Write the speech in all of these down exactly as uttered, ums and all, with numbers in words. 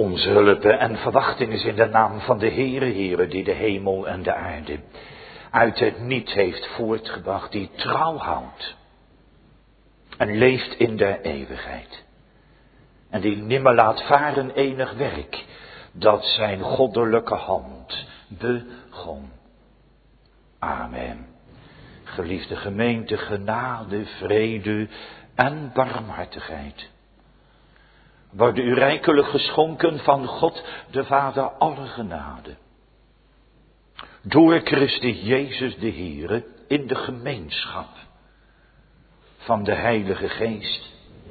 Onze hulp en verwachting is in de naam van de Heere, Heere, die de hemel en de aarde uit het niet heeft voortgebracht, die trouw houdt en leeft in der eeuwigheid. En die nimmer laat varen enig werk, dat zijn goddelijke hand begon. Amen. Geliefde gemeente, genade, vrede en barmhartigheid worden u rijkelijk geschonken van God de Vader alle genade. Door Christus Jezus de Heere in de gemeenschap van de Heilige Geest.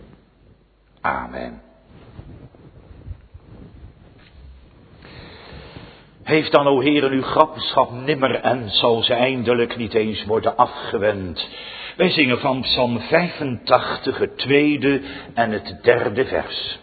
Amen. Heeft dan, o Heeren, uw gramschap nimmer en zal ze eindelijk niet eens worden afgewend. Wij zingen van Psalm vijfentachtig, het tweede en het derde vers.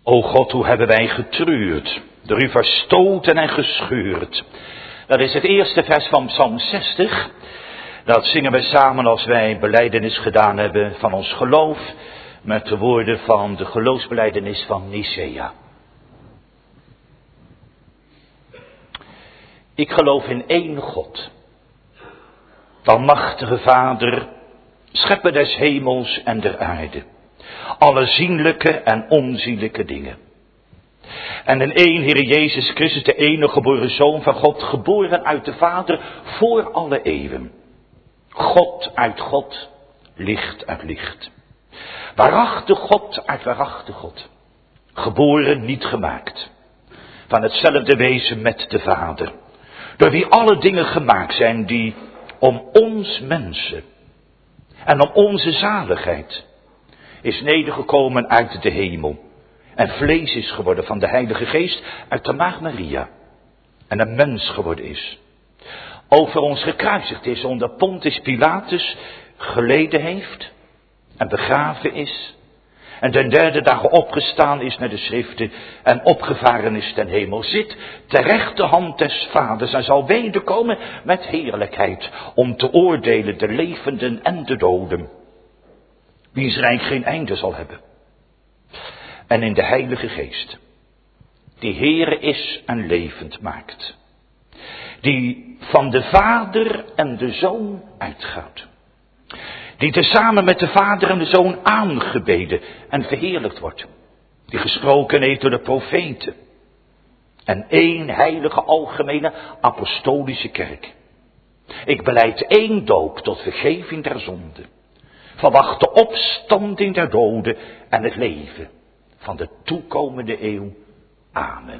O God, hoe hebben wij getreurd, door u verstoten en gescheurd. Dat is het eerste vers van Psalm zestig. Dat zingen we samen als wij belijdenis gedaan hebben van ons geloof, met de woorden van de geloofsbelijdenis van Nicea. Ik geloof in één God, de almachtige Vader, schepper des hemels en der aarde, alle zienlijke en onzienlijke dingen. En in één Heer Jezus Christus, de enige geboren Zoon van God, geboren uit de Vader voor alle eeuwen. God uit God, licht uit licht. Waarachtig God uit waarachtig God. Geboren, niet gemaakt. Van hetzelfde wezen met de Vader. Door wie alle dingen gemaakt zijn die om ons mensen en om onze zaligheid is nedergekomen uit de hemel. En vlees is geworden van de Heilige Geest uit de Maagd Maria. En een mens geworden is. Over ons gekruisigd is, onder Pontius Pilatus geleden heeft en begraven is. En ten derde dagen opgestaan is naar de schriften en opgevaren is ten hemel. Zit ter rechterhand des Vaders en zal wederkomen met heerlijkheid om te oordelen de levenden en de doden. Wiens rijk geen einde zal hebben. En in de Heilige Geest, die Heere is en levend maakt. Die van de Vader en de Zoon uitgaat. Die tezamen met de Vader en de Zoon aangebeden en verheerlijkt wordt. Die gesproken heeft door de profeten. En één heilige algemene apostolische kerk. Ik belijd één doop tot vergeving der zonde. Verwacht de opstanding der doden en het leven van de toekomende eeuw. Amen.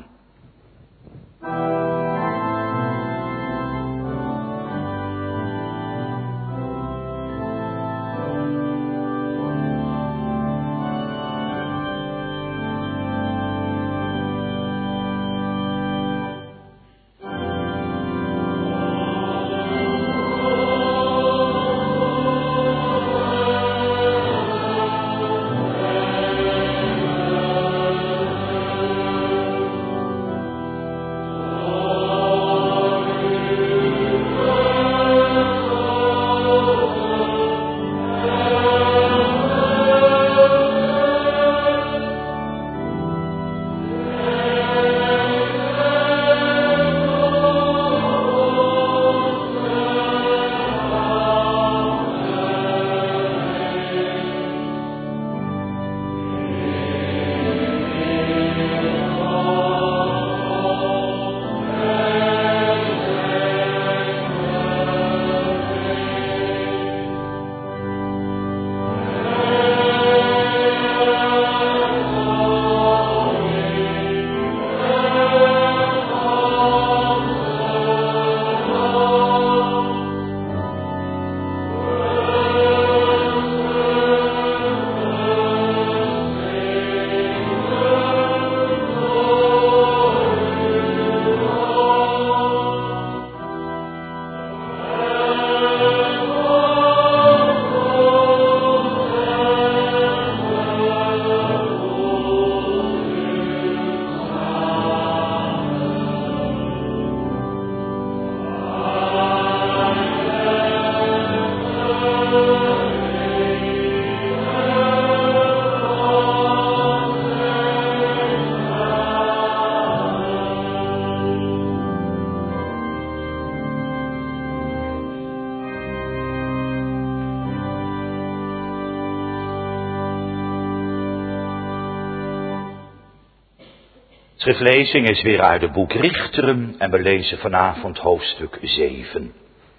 Schriftlezing is weer uit het boek Richteren en we lezen vanavond hoofdstuk zeven.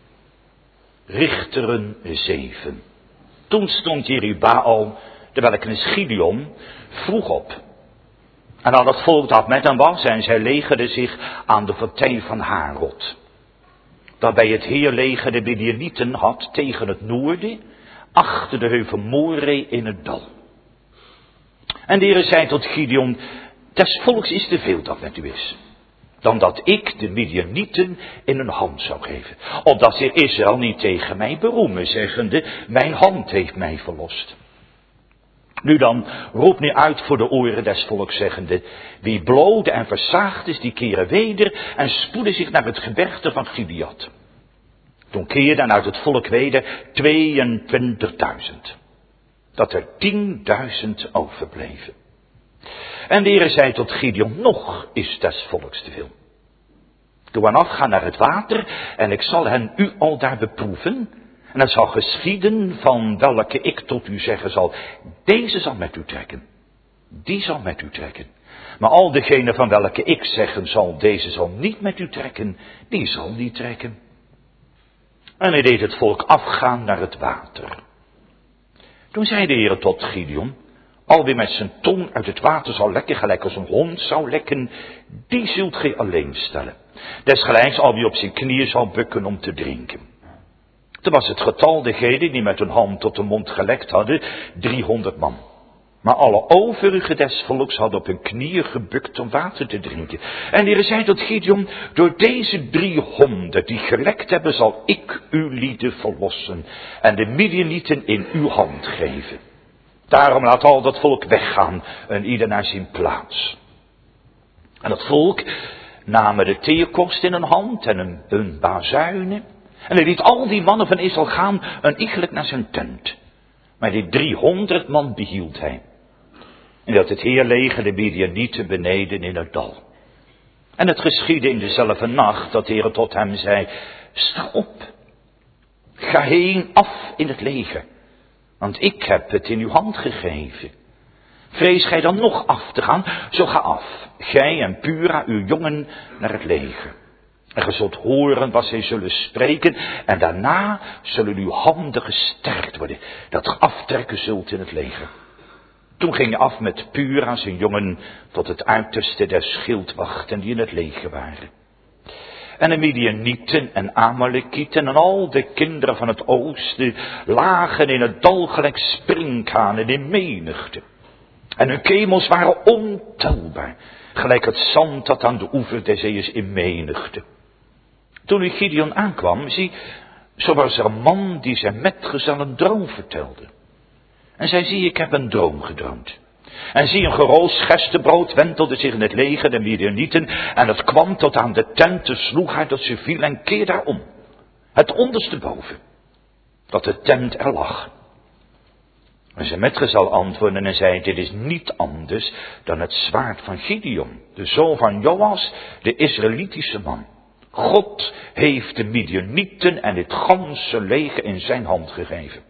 Richteren zeven. Toen stond Jerubaal, de welkenis Gideon, vroeg op. En al het volk dat met hem was en zij legerden zich aan de fontein van Harod. Daarbij het heerleger de Midianieten had tegen het noorden, achter de heuvel More in het dal. En de Heere zei tot Gideon, des volks is te veel dat met u is, dan dat ik de Midianieten in hun hand zou geven. Opdat ze Israël niet tegen mij beroemen, zeggende, mijn hand heeft mij verlost. Nu dan, roep nu uit voor de oren des volks zeggende, wie bloode en versaagd is, die keren weder en spoeden zich naar het gebergte van Gilead. Toen keerden uit het volk weder tweeëntwintigduizend. Dat er tienduizend overbleven. En de Heere zei tot Gideon, nog is des volks te veel. Doe hen afgaan naar het water en ik zal hen u al daar beproeven. En het zal geschieden van welke ik tot u zeggen zal, deze zal met u trekken. Die zal met u trekken. Maar al degene van welke ik zeggen zal, deze zal niet met u trekken, die zal niet trekken. En hij deed het volk afgaan naar het water. Toen zei de Heer tot Gideon, al wie met zijn tong uit het water zal lekken, gelijk als een hond zou lekken, die zult gij alleen stellen. Desgelijks al wie op zijn knieën zal bukken om te drinken. Toen was het getal degenen die met hun hand tot de mond gelekt hadden, driehonderd man. Maar alle overige des volks hadden op hun knieën gebukt om water te drinken. En de Heer zei tot Gideon, door deze driehonderd die gelekt hebben, zal ik uw lieden verlossen en de Midianieten in uw hand geven. Daarom laat al dat volk weggaan en ieder naar zijn plaats. En dat volk namen de teerkorst in hun hand en hun, hun bazuinen. En hij liet al die mannen van Israël gaan en iegelijk naar zijn tent. Maar die driehonderd man behield hij. En dat het heerleger de Midianieten beneden in het dal. En het geschiedde in dezelfde nacht dat de Heer tot hem zei, sta op, ga heen af in het leger, want ik heb het in uw hand gegeven. Vrees gij dan nog af te gaan, zo ga af, gij en Pura, uw jongen, naar het leger. En ge zult horen wat zij zullen spreken, en daarna zullen uw handen gesterkt worden, dat ge aftrekken zult in het leger. Toen ging hij af met Pura, zijn jongen, tot het uiterste der schildwachten die in het leger waren. En de Midianieten en Amalekieten en al de kinderen van het oosten lagen in het dal gelijk sprinkhanen in menigte. En hun kemels waren ontelbaar, gelijk het zand dat aan de oever der zee is in menigte. Toen nu Gideon aankwam, zie, zo was er een man die zijn metgezel een droom vertelde. En zij zie, ik heb een droom gedroomd. En zie, een geroosterd gerstebrood wentelde zich in het leger der Midianieten, en het kwam tot aan de tenten, sloeg haar dat ze viel en keer daarom. Het onderste boven, dat de tent er lag. En zijn metgezel antwoordde en zei, dit is niet anders dan het zwaard van Gideon, de zoon van Joas, de Israëlitische man. God heeft de Midianieten en het ganse leger in zijn hand gegeven.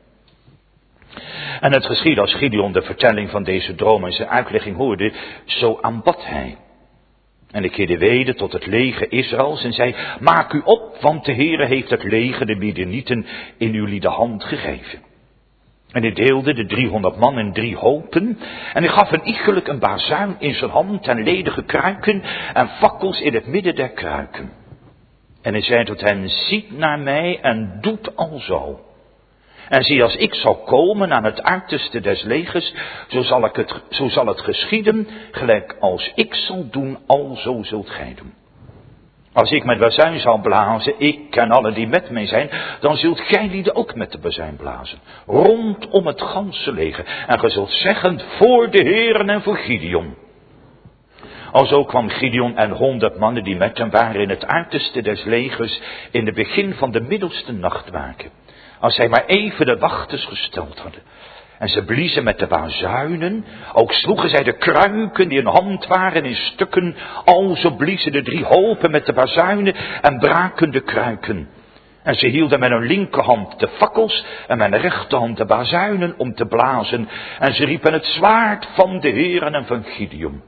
En het geschiedde als Gideon de vertelling van deze droom en zijn uitlegging hoorde, zo aanbad hij. En hij keerde weder tot het leger Israëls en zei, maak u op, want de Heere heeft het leger de Midianieten in jullie de hand gegeven. En hij deelde de driehonderd man in drie hopen, en hij gaf een iegelijk een bazuin in zijn hand en ledige kruiken en fakkels in het midden der kruiken. En hij zei tot hen, ziet naar mij en doet alzo. En zie, als ik zal komen aan het uiterste des legers, zo zal, ik het, zo zal het geschieden, gelijk als ik zal doen, alzo zult gij doen. Als ik met bazuin zal blazen, ik en allen die met mij zijn, dan zult gij lieden ook met de bazuin blazen. Rondom het ganse leger. En gij zult zeggen, voor de Heeren en voor Gideon. Alzo kwam Gideon en honderd mannen die met hem waren in het uiterste des legers in het begin van de middelste nachtwaken. Als zij maar even de wachters gesteld hadden. En ze bliezen met de bazuinen, ook sloegen zij de kruiken die in hand waren in stukken, alzo bliezen de drie hopen met de bazuinen en braken de kruiken. En ze hielden met hun linkerhand de fakkels en met hun rechterhand de bazuinen om te blazen. En ze riepen het zwaard van de Heeren en van Gideon.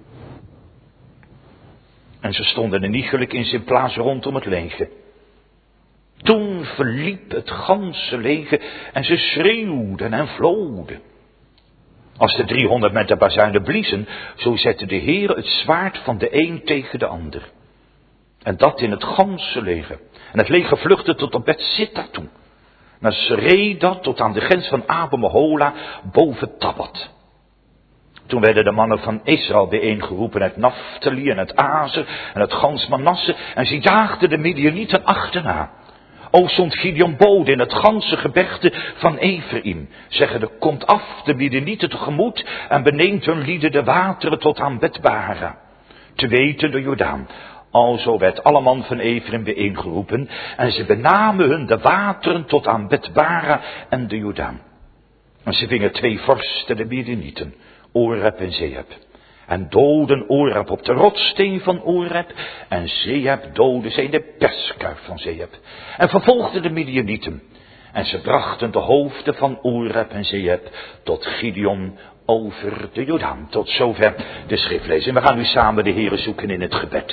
En ze stonden een iegelijk in zijn plaats rondom het leger. Toen verliep het ganse leger en ze schreeuwden en vloden. Als de driehonderd met de bazuinen bliezen, zo zette de Heer het zwaard van de een tegen de ander. En dat in het ganse leger. En het leger vluchtte tot op Bet-Sitta toe. Maar ze reed dat tot aan de grens van Abel-Mehola boven Tabbat. Toen werden de mannen van Israël bijeengeroepen uit Naphtali en het Azer en het gans Manasse. En ze jaagden de Midianieten achterna. O zond Gideon bode in het ganse gebergte van Ephraim, zeggende, komt af de Midianieten tegemoet en beneemt hun lieden de wateren tot aan Betbara, te weten de Jordaan. Alzo werd alle man van Ephraim bijeengeroepen en ze benamen hun de wateren tot aan Betbara en de Jordaan. En ze vingen twee vorsten de Midianieten, Oreb en Zeeb. En doden Oreb op de rotssteen van Oreb. En Zeeb doden zij de perskuif van Zeeb. En vervolgden de Midianieten. En ze brachten de hoofden van Oreb en Zeeb tot Gideon over de Jordaan. Tot zover de schriftlezing. We gaan nu samen de Heere zoeken in het gebed.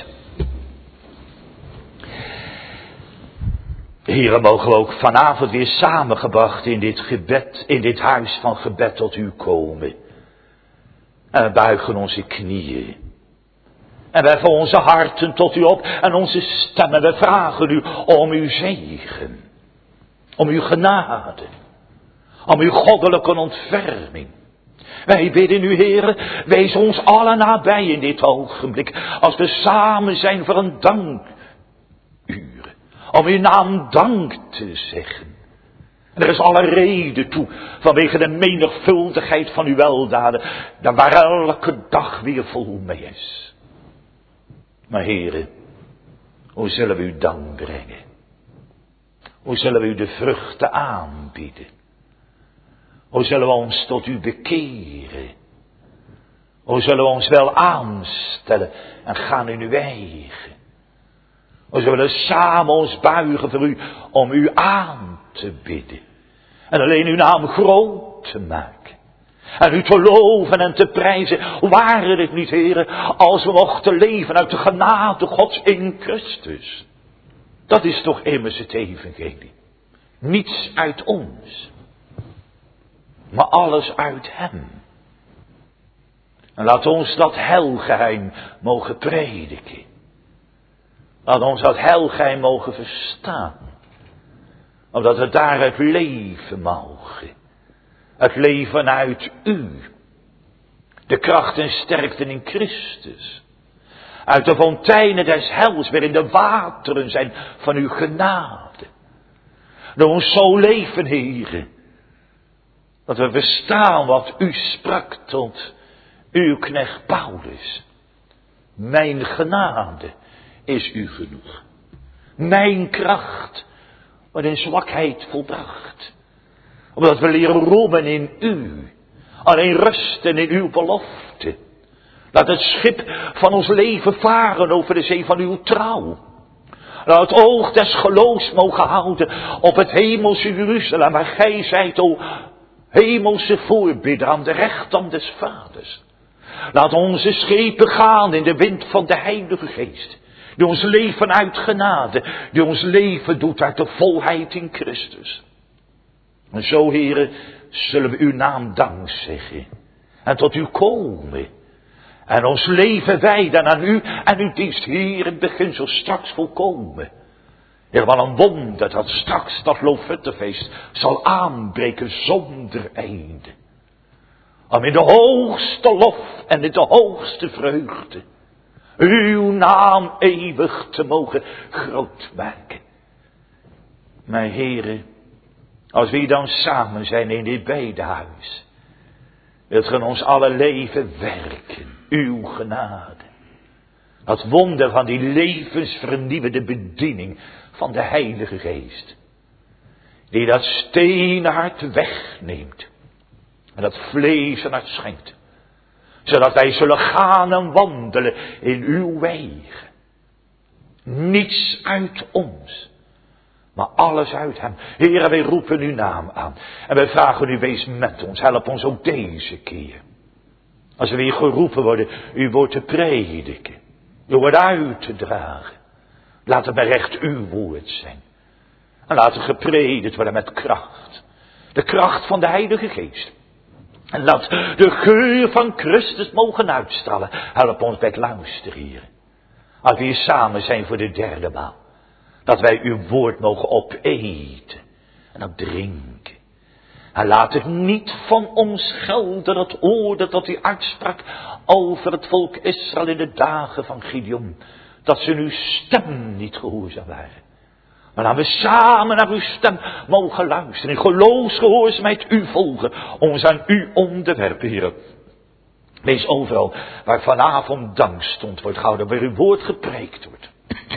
Heere, mogen we ook vanavond weer samengebracht in dit gebed, in dit huis van gebed tot u komen. En we buigen onze knieën. En we heffen onze harten tot u op en onze stemmen. We vragen u om uw zegen. Om uw genade. Om uw goddelijke ontferming. Wij bidden u, Heere, wees ons allen nabij in dit ogenblik. Als we samen zijn voor een dankuur. Om uw naam dank te zeggen. En er is alle reden toe, vanwege de menigvuldigheid van uw weldaden, daar waar elke dag weer vol mee is. Maar Heere, hoe zullen we u dank brengen? Hoe zullen we u de vruchten aanbieden? Hoe zullen we ons tot u bekeren? Hoe zullen we ons wel aanstellen en gaan in uw eigen? Hoe zullen we samen ons buigen voor u om u aan te bidden? En alleen uw naam groot te maken. En u te loven en te prijzen. Waren het niet, Heere, als we mochten leven uit de genade Gods in Christus. Dat is toch immers het evangelie. Niets uit ons. Maar alles uit hem. En laat ons dat heilgeheim mogen prediken. Laat ons dat heilgeheim mogen verstaan. Omdat we daaruit leven mogen. Het leven uit u. De kracht en sterkte in Christus. Uit de fonteinen des heils, waarin de wateren zijn van uw genade. Doe ons zo leven, Heere. Dat we verstaan wat u sprak tot uw knecht Paulus. Mijn genade is u genoeg. Mijn kracht wordt in zwakheid volbracht. Omdat we leren roemen in u. Alleen rusten in uw belofte. Laat het schip van ons leven varen over de zee van uw trouw. Laat het oog des geloofs mogen houden op het hemelse Jeruzalem. Waar gij zijt, o hemelse voorbidder aan de rechterhand des vaders. Laat onze schepen gaan in de wind van de Heilige Geest. Die ons leven uit genade. Die ons leven doet uit de volheid in Christus. En zo, Heere, zullen we uw naam dank zeggen. En tot u komen. En ons leven wijden aan u en uw dienst. Heer, het begin zo straks volkomen. Heer, wat een wonder dat straks dat Loofhuttenfeest zal aanbreken zonder einde. Om in de hoogste lof en in de hoogste vreugde uw naam eeuwig te mogen groot maken. Mijn Heere, als we dan samen zijn in dit bedehuis, wilt ge in ons alle leven werken, uw genade. Dat wonder van die levensvernieuwende bediening van de Heilige Geest. Die dat steenhart wegneemt. En dat vlees en hart schenkt. Zodat wij zullen gaan en wandelen in uw wegen. Niets uit ons. Maar alles uit hem. Heere, wij roepen uw naam aan. En wij vragen u, wees met ons. Help ons ook deze keer. Als we weer geroepen worden, uw woord te prediken. Uw woord uit te dragen. Laat het maar recht uw woord zijn. En laat het gepredikt worden met kracht. De kracht van de Heilige Geest. En laat de geur van Christus mogen uitstralen. Help ons bij het luisteren, Heer. Als we hier samen zijn voor de derde maal. Dat wij uw woord mogen opeten. En opdrinken. En laat het niet van ons gelden het oordeel dat u uitsprak over het volk Israël in de dagen van Gideon. Dat ze uw stem niet gehoorzaam waren. Maar laten we samen naar uw stem mogen luisteren. In geloofsgehoorzaamheid u volgen. Ons aan u onderwerpen, Heer. Wees overal waar vanavond dankstond wordt gehouden. Waar uw woord gepreekt wordt.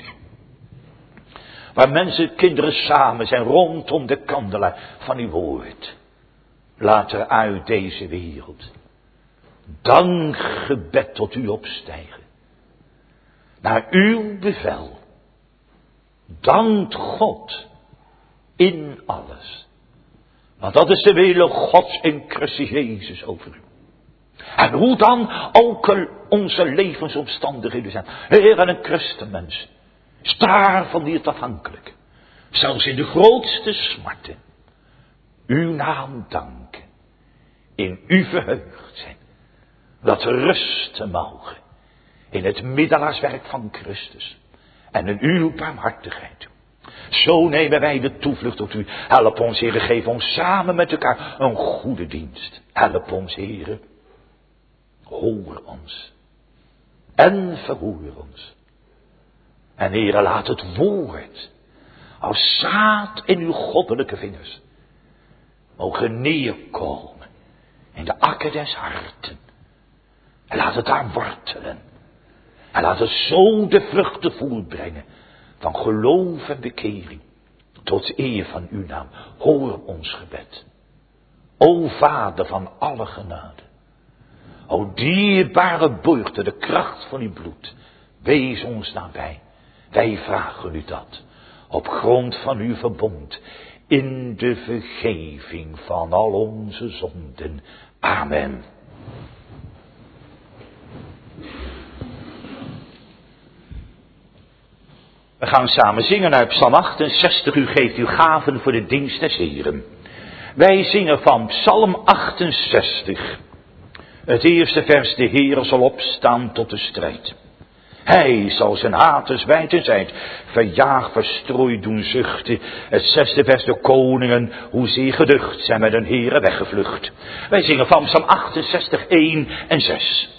Waar mensen, kinderen samen zijn rondom de kandelaar van uw woord. Laat er uit deze wereld dankgebed tot u opstijgen. Naar uw bevel. Dankt God in alles. Want dat is de wil Gods in Christus Jezus over u. En hoe dan ook onze levensomstandigheden zijn. Heer, en een christenmens is daarvan niet afhankelijk. Zelfs in de grootste smarten. Uw naam danken. In u verheugd zijn. Dat we rusten mogen. In het middelaarswerk van Christus. En in uw barmhartigheid. Zo nemen wij de toevlucht tot u. Help ons, Heer, geef ons samen met elkaar een goede dienst. Help ons, Heer. Hoor ons. En verhoor ons. En Heer, laat het woord als zaad in uw goddelijke vingers mogen neerkomen in de akker des harten. En laat het daar wortelen. En laat het zo de vruchten voortbrengen van geloof en bekering. Tot eer van uw naam. Hoor ons gebed. O Vader van alle genade. O dierbare borgte, de kracht van uw bloed. Wees ons nabij. Wij vragen u dat. Op grond van uw verbond. In de vergeving van al onze zonden. Amen. We gaan samen zingen uit Psalm achtenzestig. U geeft uw gaven voor de dienst des Heren. Wij zingen van Psalm achtenzestig. Het eerste vers: de Heer zal opstaan tot de strijd. Hij zal zijn haters wijd en zijd verjaagd, verstrooid doen zuchten. Het zesde vers: de koningen, hoezeer geducht, zijn met hun heren weggevlucht. Wij zingen van Psalm achtenzestig, één en zes.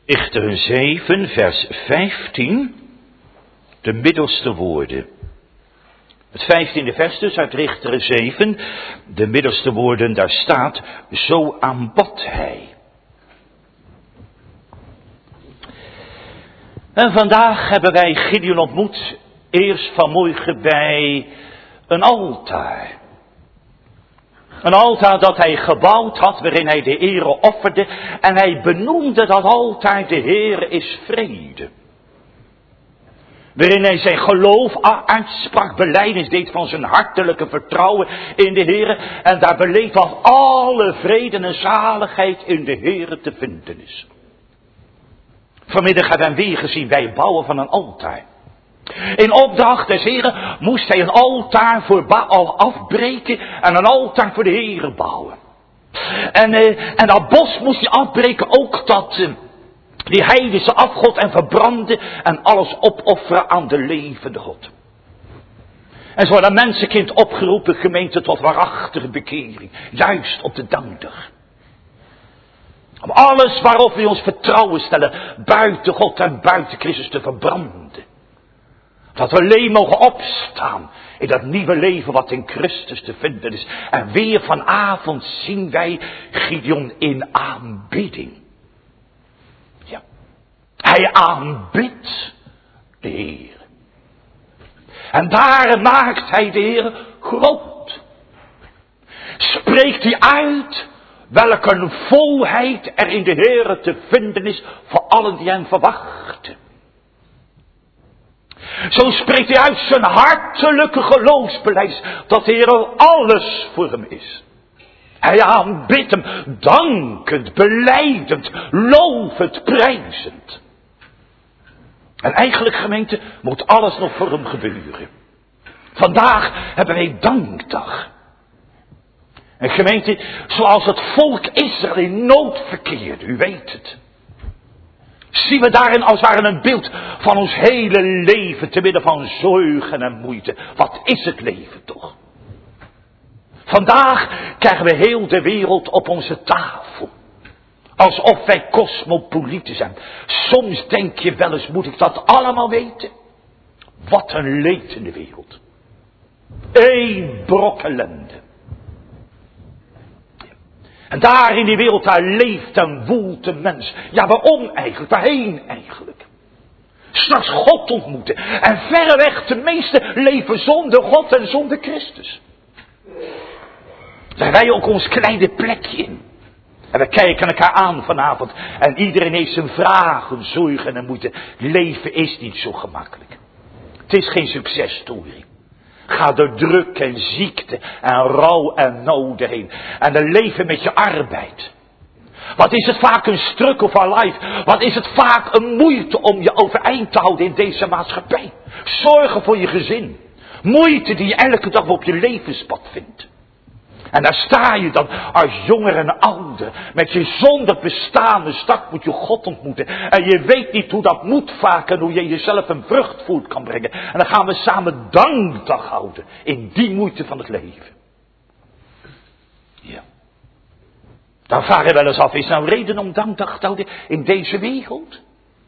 Richteren zeven, vers vijftien, de middelste woorden. Het vijftiende vers dus uit Richteren zeven, de middelste woorden, daar staat, zo aanbad hij. En vandaag hebben wij Gideon ontmoet, eerst vanmorgen bij een altaar. Een altaar dat hij gebouwd had, waarin hij de Heere offerde. En hij benoemde dat altaar, de Heere is vrede. Waarin hij zijn geloof uitsprak, belijdenis deed van zijn hartelijke vertrouwen in de Heere. En daar beleed dat alle vrede en zaligheid in de Heere te vinden is. Vanmiddag hebben we hem weer gezien bij het bouwen van een altaar. In opdracht des Heren moest hij een altaar voor Baal afbreken en een altaar voor de Heere bouwen. En, eh, en dat bos moest hij afbreken ook dat eh, die heidense afgod en verbranden en alles opofferen aan de levende God. En zo had een mensenkind opgeroepen, gemeente, tot waarachtige bekering, juist op de dankdag. Om alles waarop we ons vertrouwen stellen, buiten God en buiten Christus te verbranden. Dat we alleen mogen opstaan in dat nieuwe leven wat in Christus te vinden is. En weer vanavond zien wij Gideon in aanbidding. Ja. Hij aanbidt de Heer. En daar maakt hij de Heer groot. Spreekt hij uit welke een volheid er in de Heer te vinden is voor allen die hem verwachten. Zo spreekt hij uit zijn hartelijke geloofsbelijdenis dat de Heer alles voor hem is. Hij aanbidt hem dankend, belijdend, lovend, prijzend. En eigenlijk, gemeente, moet alles nog voor hem gebeuren. Vandaag hebben wij dankdag. En gemeente, zoals het volk Israël in nood verkeerde, u weet het. Zien we daarin als het ware een beeld van ons hele leven te midden van zorgen en moeite. Wat is het leven toch? Vandaag krijgen we heel de wereld op onze tafel. Alsof wij cosmopolieten zijn. Soms denk je wel eens, moet ik dat allemaal weten? Wat een leed in de wereld. Eén brok ellende. En daar in die wereld, daar leeft en woelt de mens. Ja, waarom eigenlijk? Waarheen eigenlijk? Straks God ontmoeten. En verreweg de meeste leven zonder God en zonder Christus. Daar wij ook ons kleine plekje in. En we kijken elkaar aan vanavond. En iedereen heeft zijn vragen, zorgen en moeite. Leven is niet zo gemakkelijk. Het is geen successtory. Ga door druk en ziekte en rouw en noden heen. En dan leven met je arbeid. Wat is het vaak een struggle for life. Wat is het vaak een moeite om je overeind te houden in deze maatschappij. Zorgen voor je gezin. Moeite die je elke dag op je levenspad vindt. En daar sta je dan als jonger en ouder. Met je zonder bestaande start moet je God ontmoeten. En je weet niet hoe dat moet vaak. En hoe je jezelf een vrucht voort kan brengen. En dan gaan we samen dankdag houden. In die moeite van het leven. Ja. Dan vraag je wel eens af. Is nou reden om dankdag te houden in deze wereld?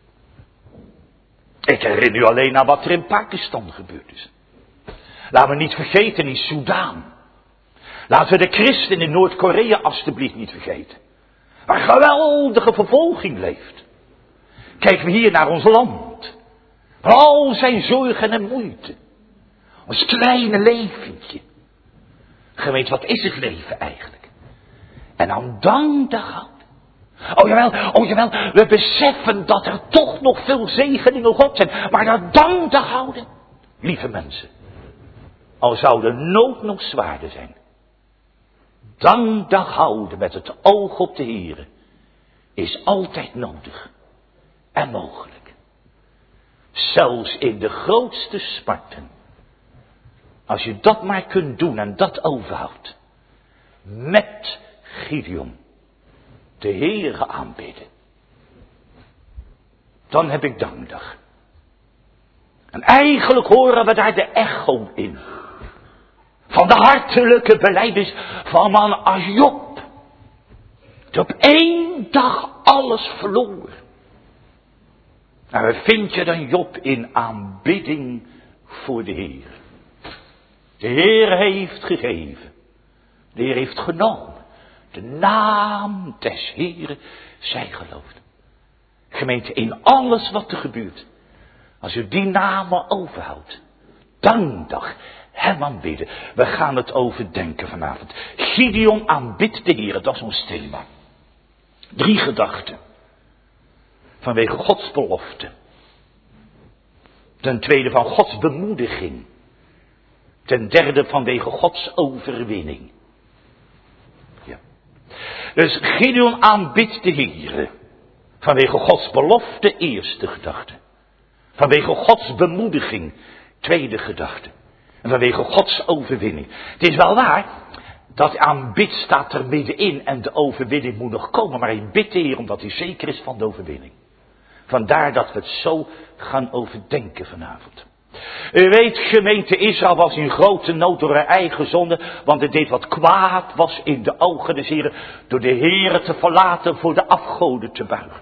Ik herinner u alleen aan wat er in Pakistan gebeurd is. Laten we niet vergeten in Soedan. Laten we de christen in Noord-Korea alstublieft niet vergeten. Waar geweldige vervolging leeft. Kijken we hier naar ons land. Van al zijn zorgen en moeite. Ons kleine leventje. Gemeente, wat is het leven eigenlijk? En dan dankdag houden. Oh jawel, oh jawel, we beseffen dat er toch nog veel zegeningen God zijn. Maar dat dankdag houden. Lieve mensen. Al zou de nood nog zwaarder zijn. Dankdag houden met het oog op de Heere is altijd nodig en mogelijk. Zelfs in de grootste smarten. Als je dat maar kunt doen en dat overhoudt. Met Gideon de Heere aanbidden. Dan heb ik dankdag. En eigenlijk horen we daar de echo in. Van de hartelijke belijdenis van man als Job. Die op één dag alles verloor. En we vinden dan Job in aanbidding voor de Heer. De Heer heeft gegeven. De Heer heeft genomen. De naam des Heeren zij geloofd. Gemeente, in alles wat er gebeurt. Als u die namen overhoudt. Dankdag hem aanbidden. We gaan het overdenken vanavond. Gideon aanbidt de Heer. Dat is ons thema. Drie gedachten. Vanwege Gods belofte. Ten tweede van Gods bemoediging. Ten derde vanwege Gods overwinning. Ja. Dus Gideon aanbidt de Heer. Vanwege Gods belofte, eerste gedachte. Vanwege Gods bemoediging, tweede gedachte. En vanwege Gods overwinning. Het is wel waar, dat aanbid staat er middenin en de overwinning moet nog komen. Maar hij bidt de Heer omdat hij zeker is van de overwinning. Vandaar dat we het zo gaan overdenken vanavond. U weet, gemeente Israël was in grote nood door haar eigen zonde, want het deed wat kwaad was in de ogen des Heren, door de Heren te verlaten, voor de afgoden te buigen.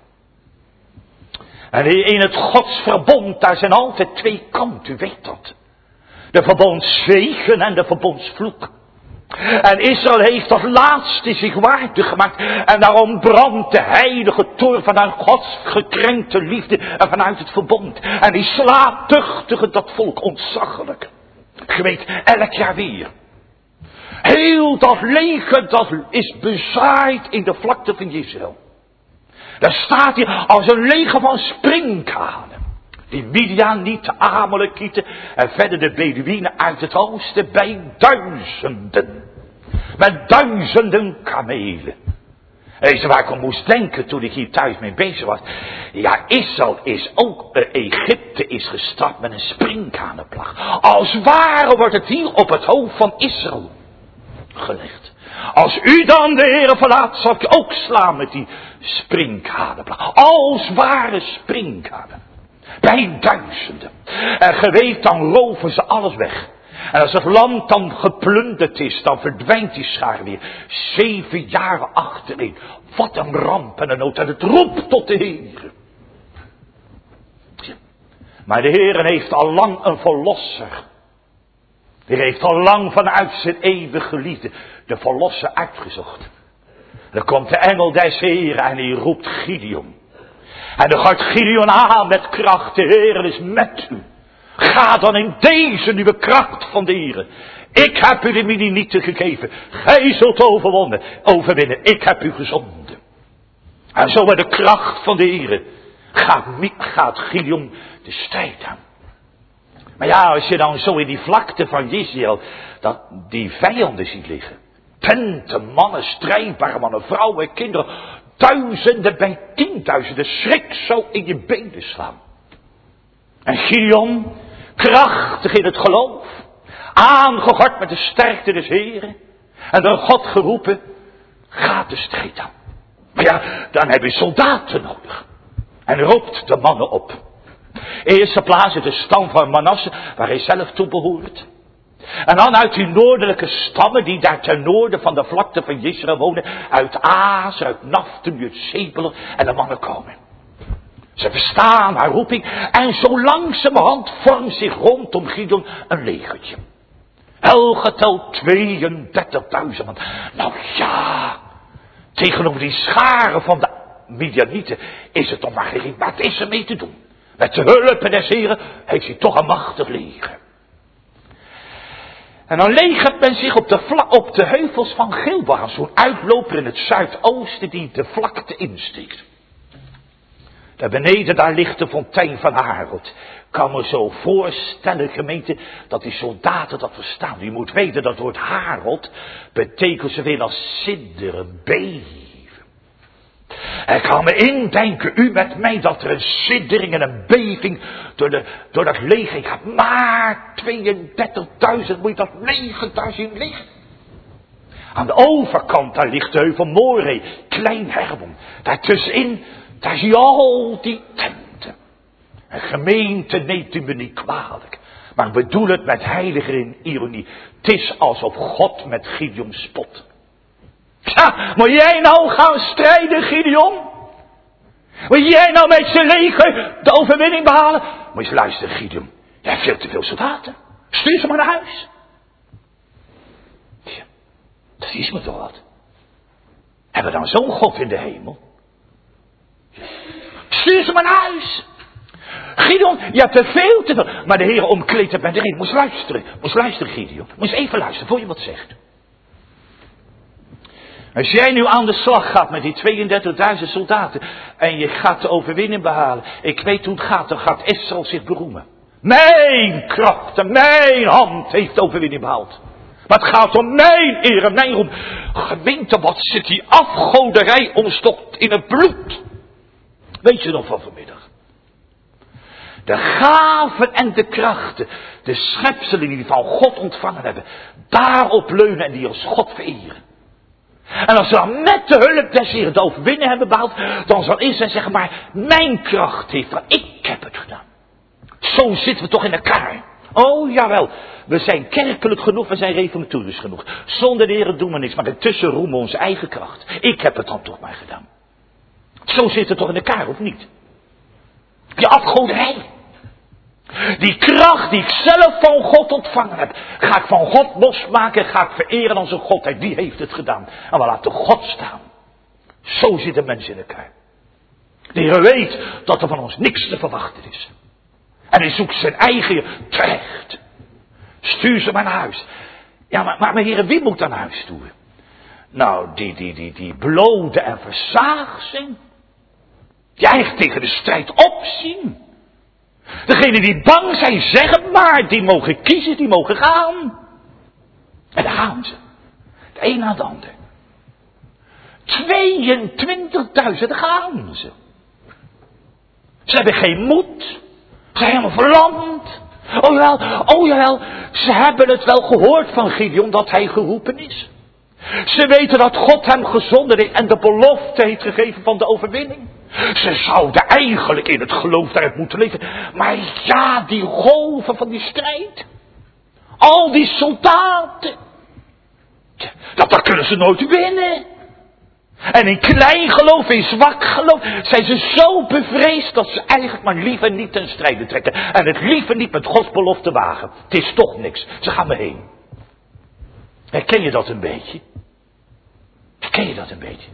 En in het godsverbond, daar zijn altijd twee kanten, u weet dat. De verbondszegen en de verbondsvloek. En Israël heeft dat laatste zich waardig gemaakt. En daarom brandt de heilige toorn vanuit Gods gekrenkte liefde en vanuit het verbond. En die slaat tuchtige dat volk ontzaglijk. Je weet, elk jaar weer. Heel dat leger dat is bezaaid in de vlakte van Israël. Daar staat hij als een leger van sprinkhanen. Die Midianieten, Amalekieten en verder de Beduïnen uit het oosten bij duizenden. Met duizenden kamelen. Weet je waar ik aan moest denken toen ik hier thuis mee bezig was? Ja, Israël is ook, uh, Egypte is gestraft met een sprinkhanenplaag. Als ware wordt het hier op het hoofd van Israël gelegd. Als u dan de Heere verlaat, zal ik je ook slaan met die sprinkhanenplaag. Als ware sprinkhanen. Bij duizenden. En ge weet, dan roven ze alles weg. En als het land dan geplunderd is, dan verdwijnt die schaar weer. Zeven jaren achtereen. Wat een ramp en een nood. En het roept tot de Heer. Maar de Heer heeft al lang een verlosser. De Heer heeft al lang vanuit zijn eeuwige liefde de verlosser uitgezocht. Dan komt de engel des Heeren en hij roept Gideon. En dan gaat Gideon aan met kracht. De Heer is met u. Ga dan in deze nieuwe kracht van de Heer. Ik heb u de Midianieten gegeven. Gij zult overwonnen, overwinnen. Ik heb u gezonden. En zo met de kracht van de Heer gaat, gaat Gideon de strijd aan. Maar ja, als je dan zo in die vlakte van Israël dat die vijanden ziet liggen. Tenten, mannen, strijdbare mannen, vrouwen, kinderen. Duizenden bij tienduizenden. Schrik zo in je benen slaan. En Gideon, krachtig in het geloof. Aangegord met de sterkte des Heren. En door God geroepen. Gaat de strijd aan. Maar ja, dan heb je soldaten nodig. En roept de mannen op. Eerste plaats in de stam van Manasse, waar hij zelf toe behoort. En dan uit die noordelijke stammen die daar ten noorden van de vlakte van Israël wonen. Uit Aas, uit Naftali, uit Zebulon. En de mannen komen. Ze verstaan haar roeping. En zo langzamerhand vormt zich rondom Gideon een legertje. Wel geteld tweeëndertigduizend man. Nou ja, tegenover die scharen van de Midianieten is het toch maar geen. Wat is er mee te doen? Met de hulp des Heren heeft hij toch een machtig leger. En dan legert men zich op de, vla- op de heuvels van Gilboa, zo'n uitloper in het zuidoosten die de vlakte insteekt. Daar beneden, daar ligt de fontein van Harod. Ik kan me zo voorstellen, gemeente, dat die soldaten dat verstaan. U moet weten dat het woord Harod betekent zoveel als sidderen, beven. En ik kan me indenken, u met mij, dat er een siddering en een beving door, de, door dat leger gaat. Maar tweeëndertigduizend, moet je dat leger daar zien liggen. Aan de overkant, daar ligt de heuvel Moreh, Klein Hermon. Daartussenin, daar zie je al die tenten. En gemeente, neemt u me niet kwalijk. Maar ik bedoel het met heilige ironie. Het is alsof God met Gideon spot. Ja, moet jij nou gaan strijden, Gideon? Wil jij nou met zijn leger de overwinning behalen? Moet je eens luisteren, Gideon. Jij hebt veel te veel soldaten. Stuur ze maar naar huis. Ja, dat is me toch wat. Hebben we dan zo'n God in de hemel? Stuur ze maar naar huis. Gideon, je hebt er veel te veel. Maar de Heer omkleedt het met erin. Moest luisteren. Moest luisteren, Gideon. Moest even luisteren, voor je wat zegt. Als jij nu aan de slag gaat met die tweeëndertigduizend soldaten. En je gaat de overwinning behalen. Ik weet hoe het gaat. Dan gaat Israël zich beroemen. Mijn kracht en mijn hand heeft de overwinning behaald. Maar het gaat om mijn eer en mijn roem. Gemeente, wat zit die afgoderij omstokt in het bloed. Weet je nog van vanmiddag? De gaven en de krachten. De schepselen die van God ontvangen hebben. Daarop leunen en die als God vereren. En als ze dan met de hulp des Heren de overwinning hebben behaald. Dan zal Israël zeggen, maar mijn kracht heeft, want ik heb het gedaan. Zo zitten we toch in elkaar. Oh jawel, we zijn kerkelijk genoeg, we zijn reformatorisch genoeg. Zonder de Heer doen we niks, maar intussen roemen we onze eigen kracht. Ik heb het dan toch maar gedaan. Zo zit het toch in elkaar, of niet? Die afgoderij. Die kracht die ik zelf van God ontvangen heb. Ga ik van God losmaken, ga ik vereren als een godheid. Die heeft het gedaan. En we laten God staan. Zo zitten mensen in elkaar. De Heer weet dat er van ons niks te verwachten is. En hij zoekt zijn eigen terecht. Stuur ze maar naar huis. Ja, maar, maar, maar Heer, wie moet dan naar huis sturen? Nou, die, die, die, die blode en versaagd zijn. Die eigenlijk tegen de strijd opzien. Degenen die bang zijn, zeggen maar, die mogen kiezen, die mogen gaan. En daar gaan ze. De een na de ander. tweeëntwintigduizend gaan ze. Ze hebben geen moed. Ze zijn helemaal verlamd. Oh jawel, oh jawel, ze hebben het wel gehoord van Gideon dat hij geroepen is. Ze weten dat God hem gezonden heeft en de belofte heeft gegeven van de overwinning. Ze zouden eigenlijk in het geloof daaruit moeten leven. Maar ja, die golven van die strijd. Al die soldaten. Ja, dat, dat kunnen ze nooit winnen. En in klein geloof, in zwak geloof, zijn ze zo bevreesd dat ze eigenlijk maar liever niet ten strijde trekken. En het liever niet met Gods belofte wagen. Het is toch niks. Ze gaan me heen. Herken je dat een beetje? Herken je dat een beetje?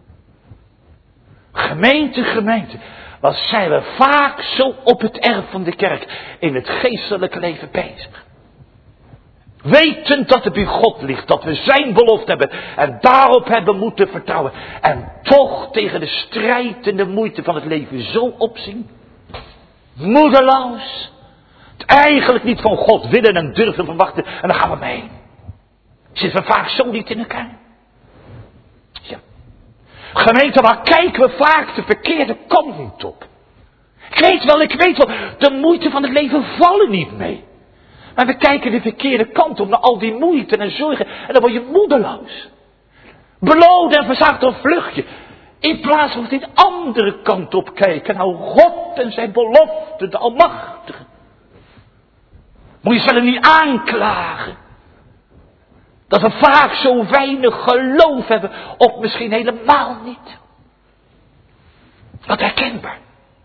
Gemeente, gemeente. Wat zijn we vaak zo op het erf van de kerk in het geestelijke leven bezig. Wetend dat het bij God ligt, dat we zijn belofte hebben en daarop hebben moeten vertrouwen. En toch tegen de strijd en de moeite van het leven zo opzien. Moedeloos. Het eigenlijk niet van God willen en durven verwachten en dan gaan we mee. Zitten we vaak zo niet in elkaar? Ja. Gemeente, waar kijken we vaak de verkeerde kant op? Ik weet wel, ik weet wel, de moeite van het leven vallen niet mee. Maar we kijken de verkeerde kant op naar al die moeite en zorgen. En dan word je moedeloos. Beloond en verzaagd door vluchtje. In plaats van de andere kant op kijken. Nou, God en zijn belofte, de Almachtige. Moet je zelf niet aanklagen. Dat we vaak zo weinig geloof hebben. Of misschien helemaal niet. Wat herkenbaar.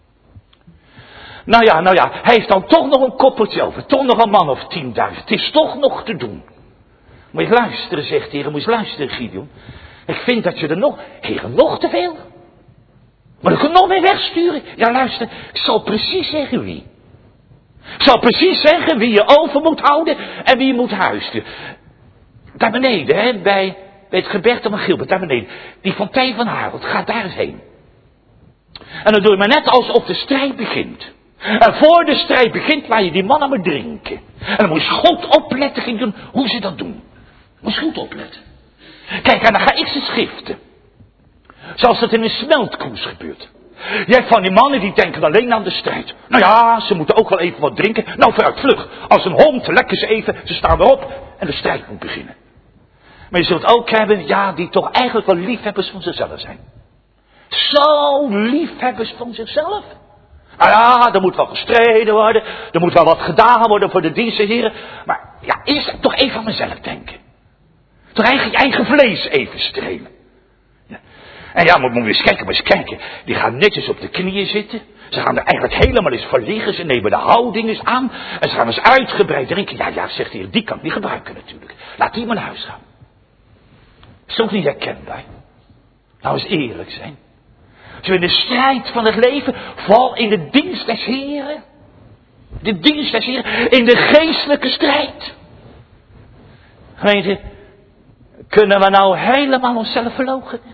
Nou ja, nou ja, hij heeft dan toch nog een koppeltje over. Toch nog een man of tienduizend. Het is toch nog te doen. Moet je luisteren, zegt de Heer. Moet je luisteren, Gideon. Ik vind dat je er nog... Heer, nog te veel. Maar ik kan nog meer wegsturen. Ja, luister. Ik zal precies zeggen wie. Ik zal precies zeggen wie je over moet houden en wie je moet huisden. Daar beneden, hè, bij, bij het gebergte van Gilbert, daar beneden. Die fontein van Harold, ga daar eens heen. En dan doe je maar net alsof de strijd begint. En voor de strijd begint, laat je die mannen maar drinken. En dan moet je goed opletten, ging doen, hoe ze dat doen. Moet je goed opletten. Kijk, en dan ga ik ze schiften. Zoals dat in een smeltkoers gebeurt. Je hebt van die mannen die denken alleen aan de strijd. Nou ja, ze moeten ook wel even wat drinken. Nou, vooruit, vlug. Als een hond, lekker ze even, ze staan erop en de strijd moet beginnen. Maar je zult ook hebben, ja, die toch eigenlijk wel liefhebbers van zichzelf zijn. Zo liefhebbers van zichzelf. Nou ja, er moet wel gestreden worden. Er moet wel wat gedaan worden voor de diensten, heren. Maar ja, eerst toch even aan mezelf denken. Toch eigen, je eigen vlees even strelen. Ja. En ja, moet je eens kijken, moet je eens kijken. Die gaan netjes op de knieën zitten. Ze gaan er eigenlijk helemaal eens voor liggen. Ze nemen de houding eens aan. En ze gaan eens uitgebreid drinken. Ja, ja, zegt hij, die kan ik niet gebruiken natuurlijk. Laat die maar naar huis gaan. Is toch niet herkenbaar? Nou eens eerlijk zijn. Zo in de strijd van het leven, val in de dienst des Heren. De dienst des Heren, in de geestelijke strijd. Gemeente, kunnen we nou helemaal onszelf verloochenen?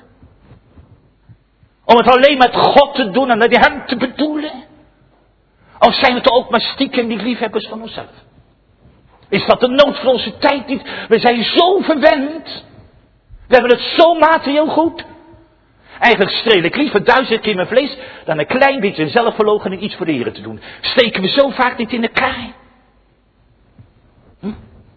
Om het alleen met God te doen en met hem te bedoelen? Of zijn het ook maar stiekem die liefhebbers van onszelf? Is dat de nood van onze tijd niet? We zijn zo verwend. We hebben het zo materieel goed. Eigenlijk streel ik liever duizend keer mijn vlees dan een klein beetje zelfverloochening iets voor de Heer te doen. Steken we zo vaak niet in elkaar? Hm?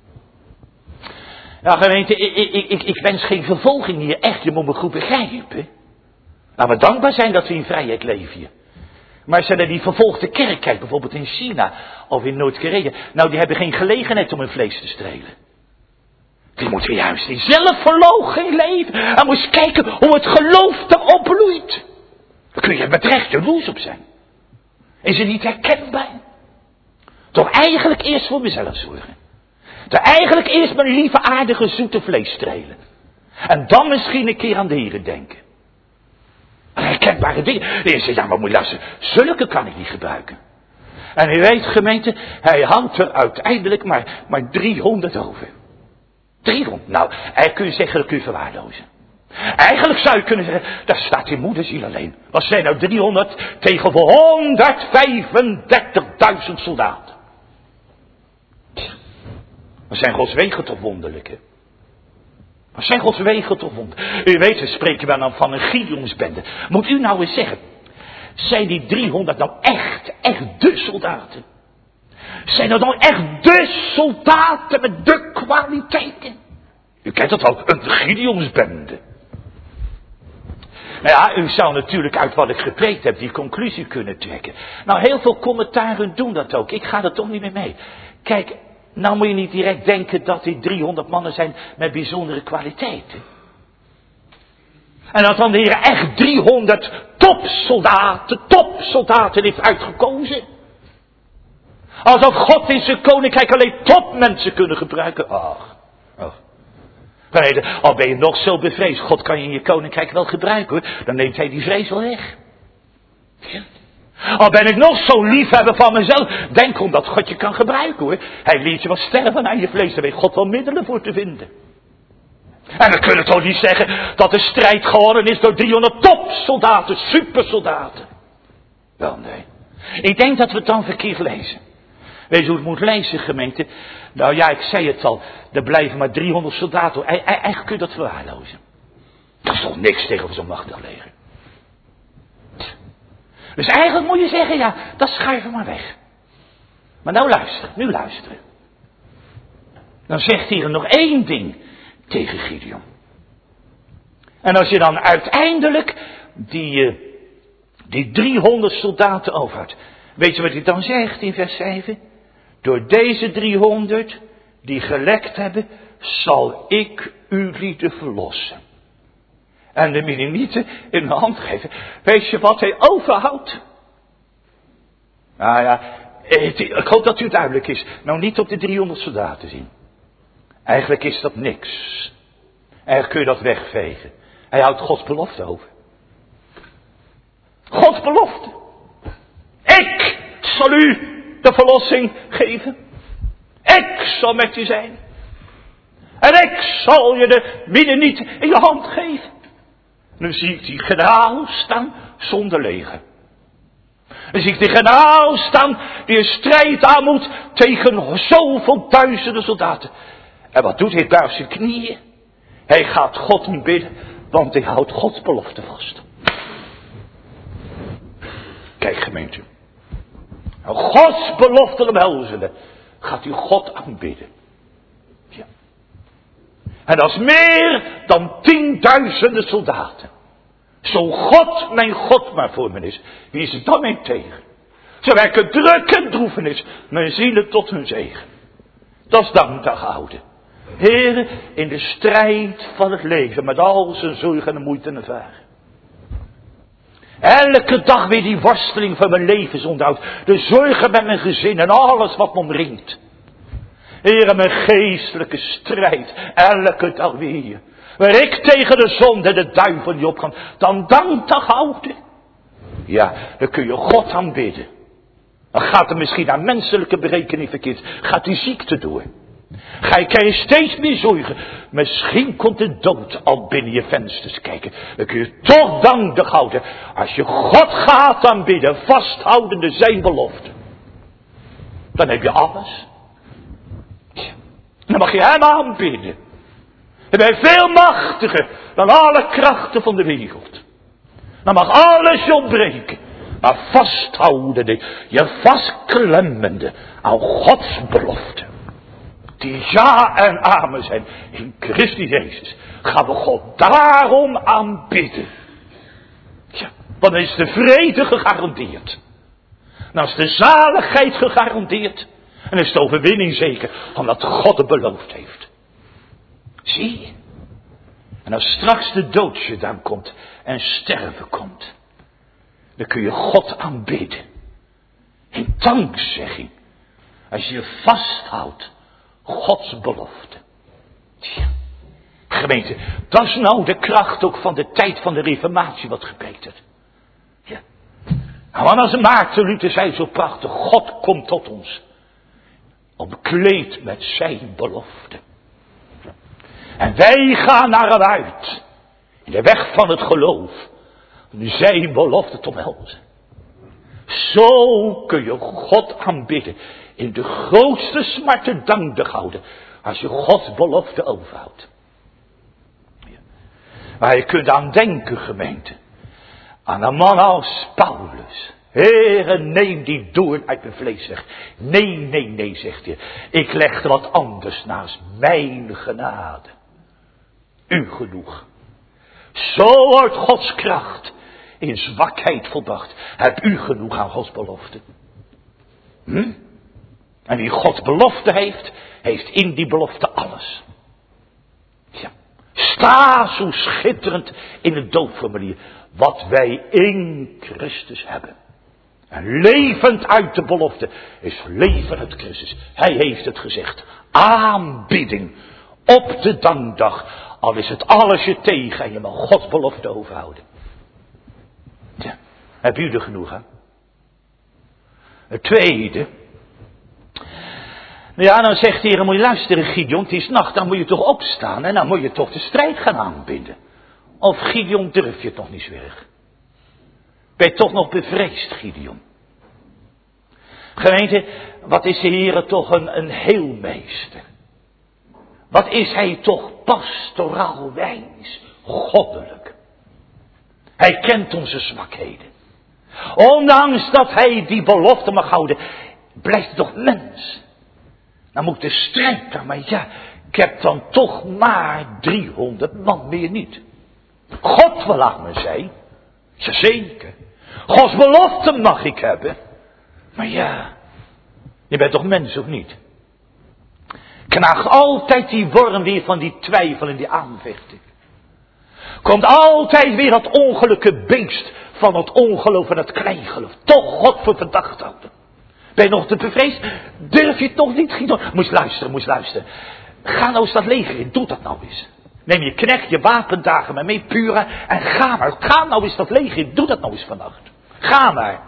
Ja, gemeente, ik, ik, ik, ik wens geen vervolging hier. Echt, je moet me goed begrijpen. Laten we dankbaar zijn dat we in vrijheid leven hier. Maar als je naar die vervolgde kerk kijkt, bijvoorbeeld in China of in Noord-Korea. Nou, die hebben geen gelegenheid om hun vlees te strelen. Die moeten juist in zelfverloochening leven. En moet eens kijken hoe het geloof erop bloeit. Daar kun je met recht jaloers op zijn. Is het niet herkenbaar? Toch eigenlijk eerst voor mezelf zorgen. Toch eigenlijk eerst mijn lieve aardige zoete vlees strelen. En dan misschien een keer aan de Heer denken. Herkenbare dingen. De eerste, ja maar moet je luisteren. Zulke kan ik niet gebruiken. En u weet gemeente, hij hangt er uiteindelijk maar, maar driehonderd over. driehonderd. Nou, eigenlijk kun je zeggen, dat kun je verwaarlozen. Eigenlijk zou je kunnen zeggen, daar staat je moederziel alleen. Wat zijn nou driehonderd tegenover honderdvijfendertigduizend soldaten? Wat zijn Gods wegen toch wonderlijk, hè? Wat zijn Gods wegen toch wonderlijk? U weet, we spreken wel dan van een Gideonsbende. Moet u nou eens zeggen, zijn die driehonderd nou echt, echt de soldaten? Zijn dat nou echt de soldaten met de kwaliteiten? U kent dat wel, een Gideonsbende. Nou ja, u zou natuurlijk uit wat ik gepreekt heb die conclusie kunnen trekken. Nou, heel veel commentaren doen dat ook. Ik ga er toch niet meer mee. Kijk, nou moet je niet direct denken dat die driehonderd mannen zijn met bijzondere kwaliteiten. En dat dan de Heer echt driehonderd topsoldaten, topsoldaten heeft uitgekozen. Alsof God in zijn koninkrijk alleen topmensen kunnen gebruiken. Ach, ach. Al ben je nog zo bevreesd, God kan je in je koninkrijk wel gebruiken hoor. Dan neemt hij die vrees wel weg. Ja. Al ben ik nog zo liefhebber van mezelf, denk om dat God je kan gebruiken hoor. Hij liet je wel sterven aan je vlees, daar weet God wel middelen voor te vinden. En we kunnen toch niet zeggen dat de strijd gewonnen is door driehonderd topsoldaten, supersoldaten. Wel nee. Ik denk dat we het dan verkeerd lezen. Weet je hoe het moet lezen, gemeente? Nou ja, ik zei het al. Er blijven maar driehonderd soldaten. E- e- eigenlijk kun je dat verwaarlozen. Dat is toch niks tegen zo'n machtig leger. Dus eigenlijk moet je zeggen, ja, dat schuiven maar weg. Maar nou luister, nu luisteren. Dan zegt hij er nog één ding tegen Gideon. En als je dan uiteindelijk die, uh, die driehonderd soldaten overhoudt. Weet je wat hij dan zegt in vers zeven? Door deze driehonderd die gelekt hebben, zal ik u lieden verlossen. En de Midianieten in de hand geven. Weet je wat hij overhoudt? Nou ja, ik hoop dat u duidelijk is. Nou niet op de driehonderd soldaten zien. Eigenlijk is dat niks. Eigenlijk kun je dat wegvegen. Hij houdt Gods belofte over. Gods belofte. Ik zal u de verlossing geven. Ik zal met je zijn. En ik zal je de Midianieten in je hand geven. Nu zie ik die generaal staan zonder leger. Dan zie ik die generaal staan die een strijd aan moet tegen zoveel duizenden soldaten. En wat doet hij? Buigt zijn knieën. Hij gaat God niet bidden, want hij houdt Gods belofte vast. Kijk gemeente. Gods belofte omhelzende gaat u God aanbidden. Ja. En dat is meer dan tienduizenden soldaten. Zo God, mijn God, maar voor me is. Wie is er dan mee tegen? Ze werken druk en droefenis. Mijn zielen tot hun zegen. Dat is dankdag houden. Heren, in de strijd van het leven. Met al zijn zorgen en moeite en vragen. Elke dag weer die worsteling van mijn levensonderhoud. De zorgen met mijn gezin en alles wat me omringt. Heere, mijn geestelijke strijd. Elke dag weer. Waar ik tegen de zonde en de duivel niet op kan. Dan dankdag houden. Ja, dan kun je God aanbidden. Dan gaat er misschien aan menselijke berekening verkeerd. Gaat die ziekte door. Ga je krijg je steeds meer zorgen. Misschien komt de dood al binnen je vensters kijken. Dan kun je toch dankdag houden. Als je God gaat aanbidden. Vasthoudende zijn belofte. Dan heb je alles. Ja. Dan mag je hem aanbidden. Dan ben je veel machtiger dan alle krachten van de wereld. Dan mag alles je ontbreken. Maar vasthoudende, je vastklemmende aan Gods belofte. Die ja en amen zijn in Christus Jezus. Gaan we God daarom aanbidden. Ja, want dan is de vrede gegarandeerd. Dan is de zaligheid gegarandeerd. En dan is de overwinning zeker, omdat God het beloofd heeft. Zie je? En als straks de dood je dan komt en sterven komt. Dan kun je God aanbidden. In dankzegging. Als je je vasthoudt. Gods belofte. Tja. Gemeente, dat is nou de kracht ook van de tijd van de reformatie wat gebeterd. Ja. Nou, als Maarten Luther zei zo prachtig. God komt tot ons. Omkleed met zijn belofte. En wij gaan naar hem uit. In de weg van het geloof. Zijn belofte te omhelzen. Zo kun je God aanbidden. In de grootste smarten dankdag houden. Als je Gods belofte overhoudt. Ja. Maar je kunt aan denken, gemeente. Aan een man als Paulus. Heere, neem die doorn uit mijn vlees weg. Nee, nee, nee, zegt hij. Ik leg er wat anders naast. Mijn genade. U genoeg. Zo wordt Gods kracht in zwakheid volbracht. Heb u genoeg aan Gods belofte. Hm? En wie Gods belofte heeft, heeft in die belofte alles. Ja. Sta zo schitterend in het doopformulier. Wat wij in Christus hebben. En levend uit de belofte is leven uit Christus. Hij heeft het gezegd. Aanbidding op de dankdag. Al is het alles je tegen en je mag Gods belofte overhouden. Ja, heb u er genoeg aan? Het tweede. Nou ja, dan zegt de Heer, moet je luisteren Gideon, het is nacht, dan moet je toch opstaan en dan moet je toch de strijd gaan aanbinden. Of Gideon, durf je het nog niet zwerg? Ben je toch nog bevreesd, Gideon? Gemeente, wat is de Heer toch een, een heelmeester? Wat is hij toch pastoraal wijs, goddelijk. Hij kent onze zwakheden. Ondanks dat hij die belofte mag houden, blijft hij toch mens. Dan moet de strijd aan, maar ja, ik heb dan toch maar driehonderd man, meer niet. God wil aan me zijn. Jazeker. Gods belofte mag ik hebben. Maar ja, je bent toch mens of niet? Knaagt altijd die worm weer van die twijfel en die aanvechting. Komt altijd weer dat ongelukkige beest van het ongeloof en het kleingeloof. Toch God voor verdacht houden. Ben je nog te bevreesd? Durf je het nog niet? Gideon? Moest luisteren, moest luisteren. Ga nou eens dat leger in, doe dat nou eens. Neem je knecht, je wapendagen maar mee, Pura, en ga maar. Ga nou eens dat leger in, doe dat nou eens vannacht. Ga maar.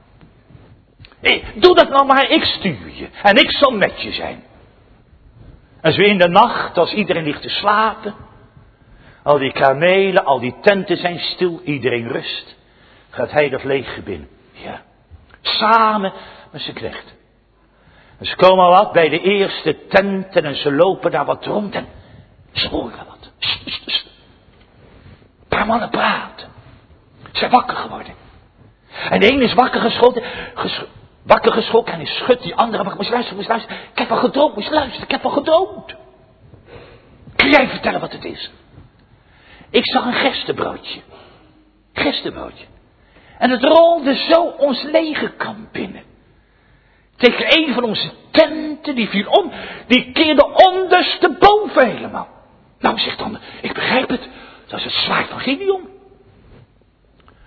Hey, doe dat nou maar, ik stuur je. En ik zal met je zijn. En zo in de nacht, als iedereen ligt te slapen. Al die kamelen, al die tenten zijn stil, iedereen rust. Gaat hij dat leger binnen. Ja. Samen met zijn knecht. En ze komen wat bij de eerste tenten en ze lopen daar wat rond en ze horen wat. Sst, sst, sst. Een paar mannen praten. Ze zijn wakker geworden. En de ene is wakker geschoten, ges, wakker geschrokken en hij schudt die andere wakker. Moest luisteren, moest luisteren. Ik heb al gedroomd, moest luisteren, ik heb al gedroomd. Kun jij vertellen wat het is? Ik zag een gerstebroodje. Gerstebroodje. En het rolde zo ons legerkamp binnen. Tegen een van onze tenten, die viel om. Die keerde ondersteboven helemaal. Nou, zegt dan, ik begrijp het. Dat is het zwaard van Gideon.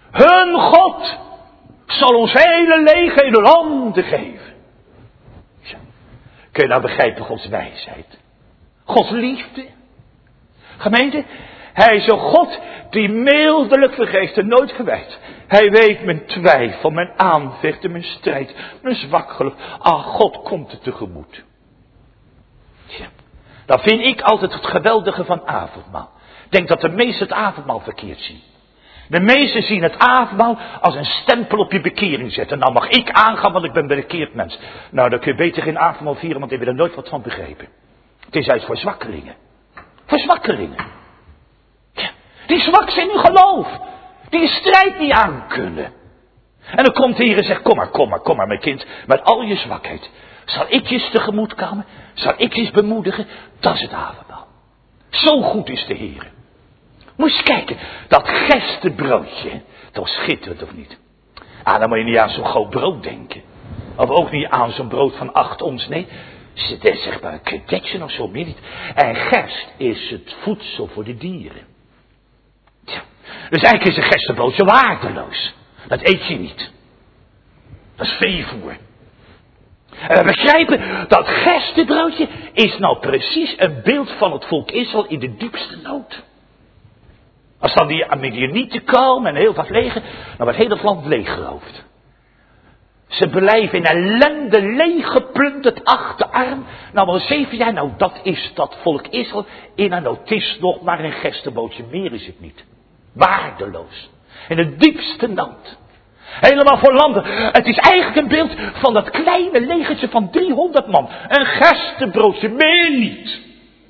Hun God zal ons hele leger in de handen geven. Ja. Kun je nou begrijpen Gods wijsheid? Gods liefde. Gemeente, hij is een God die mildelijk vergeeft en nooit gewijt. Hij weet mijn twijfel, mijn aanvechten, mijn strijd, mijn zwak geloof. Ah, God komt het tegemoet. Ja. Dat vind ik altijd het geweldige van avondmaal. Ik denk dat de meesten het avondmaal verkeerd zien. De meesten zien het avondmaal als een stempel op je bekering zetten. Nou mag ik aangaan, want ik ben een bekeerd mens. Nou, dan kun je beter geen avondmaal vieren, want ik heb er nooit wat van begrepen. Het is juist voor zwakkelingen. Voor zwakkelingen. Ja, die zwak zijn in geloof. Die de strijd niet aan kunnen. En dan komt de Heer en zegt, kom maar, kom maar, kom maar mijn kind. Met al je zwakheid. Zal ik je tegemoet komen? Zal ik je bemoedigen? Dat is het avondmaal. Zo goed is de Heer. Moet je eens kijken. Dat gerstebroodje. Dat schitterend of niet? Ah, dan moet je niet aan zo'n groot brood denken. Of ook niet aan zo'n brood van acht ons. Nee. Dat is zeg maar een kadetje of zo meer niet. En gerst is het voedsel voor de dieren. Tja. Dus eigenlijk is een gerstebroodje waardeloos. Dat eet je niet. Dat is veevoer. En we begrijpen dat gerstebroodje is nou precies een beeld van het volk Israël in de diepste nood. Als dan die Midianieten komen en heel wat leger, dan wordt heel het land leeggeroofd. Ze blijven in ellende leeggeplunderd achterarm. Nou maar zeven jaar, nou dat is dat volk Israël in een nood. Het is nog maar een gerstebroodje, meer is het niet. Waardeloos. In de diepste nood. Helemaal voor landen. Het is eigenlijk een beeld van dat kleine legertje van driehonderd man. Een gerstebroodje, meer niet.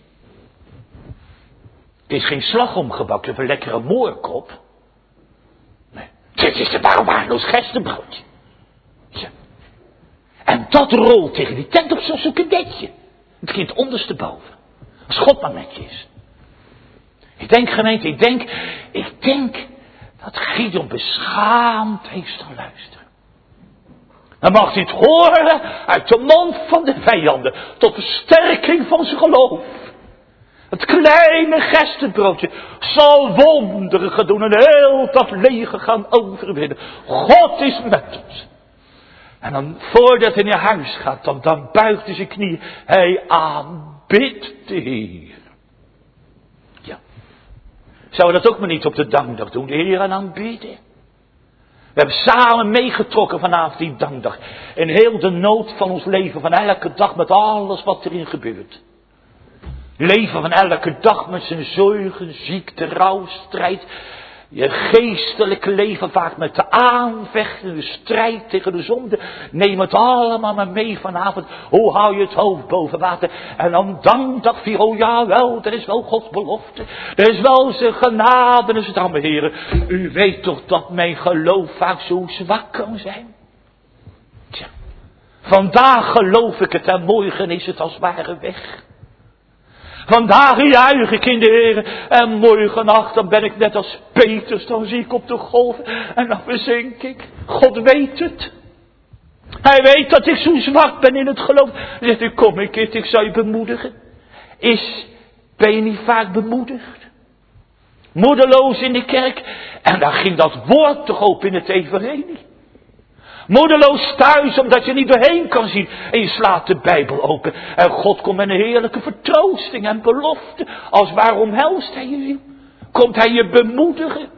Het is geen slagomgebakje of een lekkere moorkop. Nee, dit is een waardeloos gerstebroodje. Ja. En dat rolt tegen die tent op zo'n kadetje. Het kind ondersteboven. Als God maar met je is. Ik denk gemeente, ik denk, ik denk dat Gideon beschaamd heeft te luisteren. Dan mag hij het horen uit de mond van de vijanden. Tot versterking van zijn geloof. Het kleine gerstebroodje zal wonderen gaan doen en heel dat leger gaan overwinnen. God is met ons. En dan voordat hij naar huis gaat, dan, dan buigt hij zijn knieën. Hij aanbidt de Heer. Ja. Zouden we dat ook maar niet op de dankdag doen, de Heer aan aanbidden? We hebben samen meegetrokken vanavond die dankdag. In heel de nood van ons leven, van elke dag met alles wat erin gebeurt. Leven van elke dag met zijn zorgen, ziekte, rouw, strijd. Je geestelijke leven vaak met de aanvechten, de strijd tegen de zonde. Neem het allemaal maar mee vanavond. Hoe hou je het hoofd boven water? En dan dankdag vier, oh ja wel, er is wel Gods belofte. Er is wel zijn genade. En is het allemaal, heren. U weet toch dat mijn geloof vaak zo zwak kan zijn? Tja. Vandaag geloof ik het en morgen is het als het ware weg. Vandaag juich ik in de Heer en morgennacht dan ben ik net als Petrus, dan zie ik op de golven en dan verzink ik. God weet het. Hij weet dat ik zo zwak ben in het geloof. Dan zegt hij, kom een kind, ik zal je bemoedigen. Is, ben je niet vaak bemoedigd? Moedeloos in de kerk en daar ging dat woord toch open in het evangelie. Moedeloos thuis, omdat je niet doorheen kan zien. En je slaat de Bijbel open. En God komt met een heerlijke vertroosting en belofte. Als waarom helst hij je ziel? Komt hij je bemoedigen?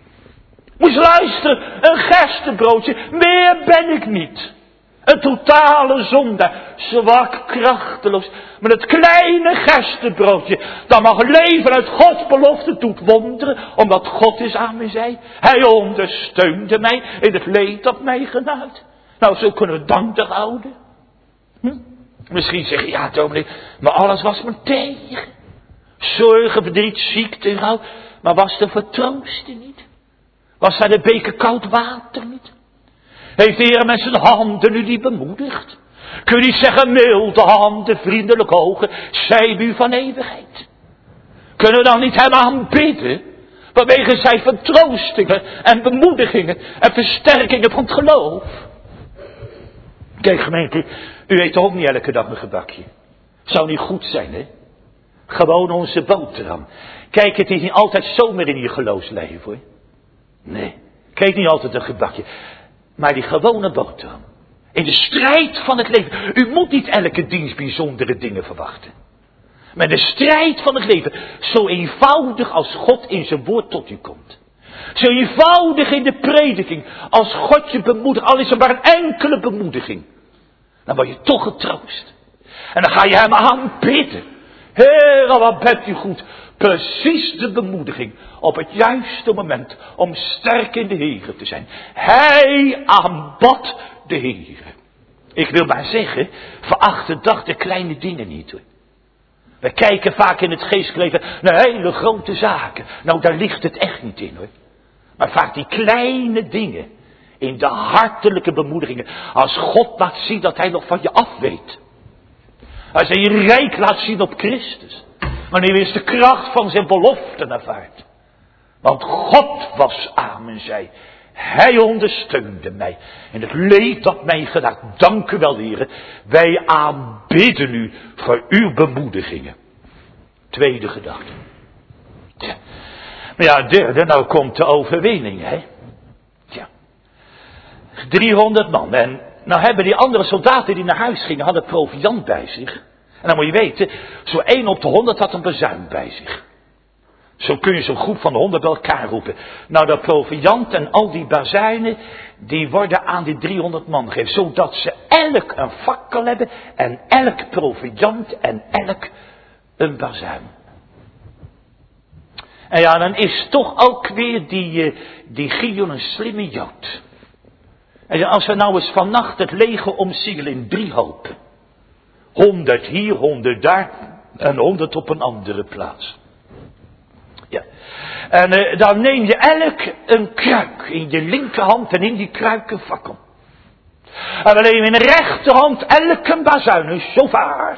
Moest luisteren, een gerstebroodje. Meer ben ik niet. Een totale zonde. Zwak, krachteloos. Maar het kleine gerstebroodje. Dat mag leven uit Gods belofte doet wonderen. Omdat God is aan mij zij. Hij ondersteunde mij in het leed dat mij genaaid. Nou, zo kunnen we dankbaar houden. Hm? Misschien zeg je, ja dominee, maar alles was me tegen. Zorgen, verdriet, ziekte, rouw. Maar was de vertroosting niet? Was daar de beker koud water niet? Heeft de Heer met zijn handen u die bemoedigd? Kun je niet zeggen, milde handen, vriendelijke ogen, zij u van eeuwigheid? Kunnen we dan niet hem aanbidden? Vanwege zijn vertroostingen en bemoedigingen en versterkingen van het geloof. Kijk gemeente, u eet ook niet elke dag een gebakje. Zou niet goed zijn, hè? Gewoon onze boterham. Kijk, het is niet altijd zomaar in je geloofsleven, hoor. Nee. kreeg niet altijd een gebakje. Maar die gewone boterham. In de strijd van het leven. U moet niet elke dienst bijzondere dingen verwachten. Maar de strijd van het leven. Zo eenvoudig als God in zijn woord tot u komt. Zo eenvoudig in de prediking. Als God je bemoedigt. Al is er maar een enkele bemoediging. Dan word je toch getroost. En dan ga je hem aanbidden. Heer, wat bent u goed. Precies de bemoediging. Op het juiste moment. Om sterk in de Heer te zijn. Hij aanbad de Heer. Ik wil maar zeggen. Veracht de dag de kleine dingen niet hoor. We kijken vaak in het geestelijk leven naar hele grote zaken. Nou, daar ligt het echt niet in hoor. Maar vaak die kleine dingen. In de hartelijke bemoedigingen. Als God laat zien dat hij nog van je af weet. Als hij je rijk laat zien op Christus. Wanneer is de kracht van zijn beloften ervaart. Want God was aan mijn zij. Hij ondersteunde mij. En het leed dat mij gedaan. Dank u wel, heren. Wij aanbidden u voor uw bemoedigingen. Tweede gedachte. Tja. Maar ja, derde, nou komt de overwinning, hè. Tja. driehonderd man. En nou hebben die andere soldaten die naar huis gingen, hadden proviant bij zich. En dan moet je weten, zo één op de honderd had een bazuin bij zich. Zo kun je zo'n groep van de honderd bij elkaar roepen. Nou, dat proviant en al die bazuinen, die worden aan die driehonderd man gegeven. Zodat ze elk een fakkel hebben en elk proviant en elk een bazuin. En ja, dan is toch ook weer die, die Gideon een slimme Jood. En ja, als we nou eens vannacht het leger omsingelen in drie hopen. Honderd hier, honderd daar en honderd op een andere plaats. Ja. En uh, dan neem je elk een kruik in je linkerhand en in die kruik een fakkel. En we nemen in de rechterhand elk een bazuin, een shofar.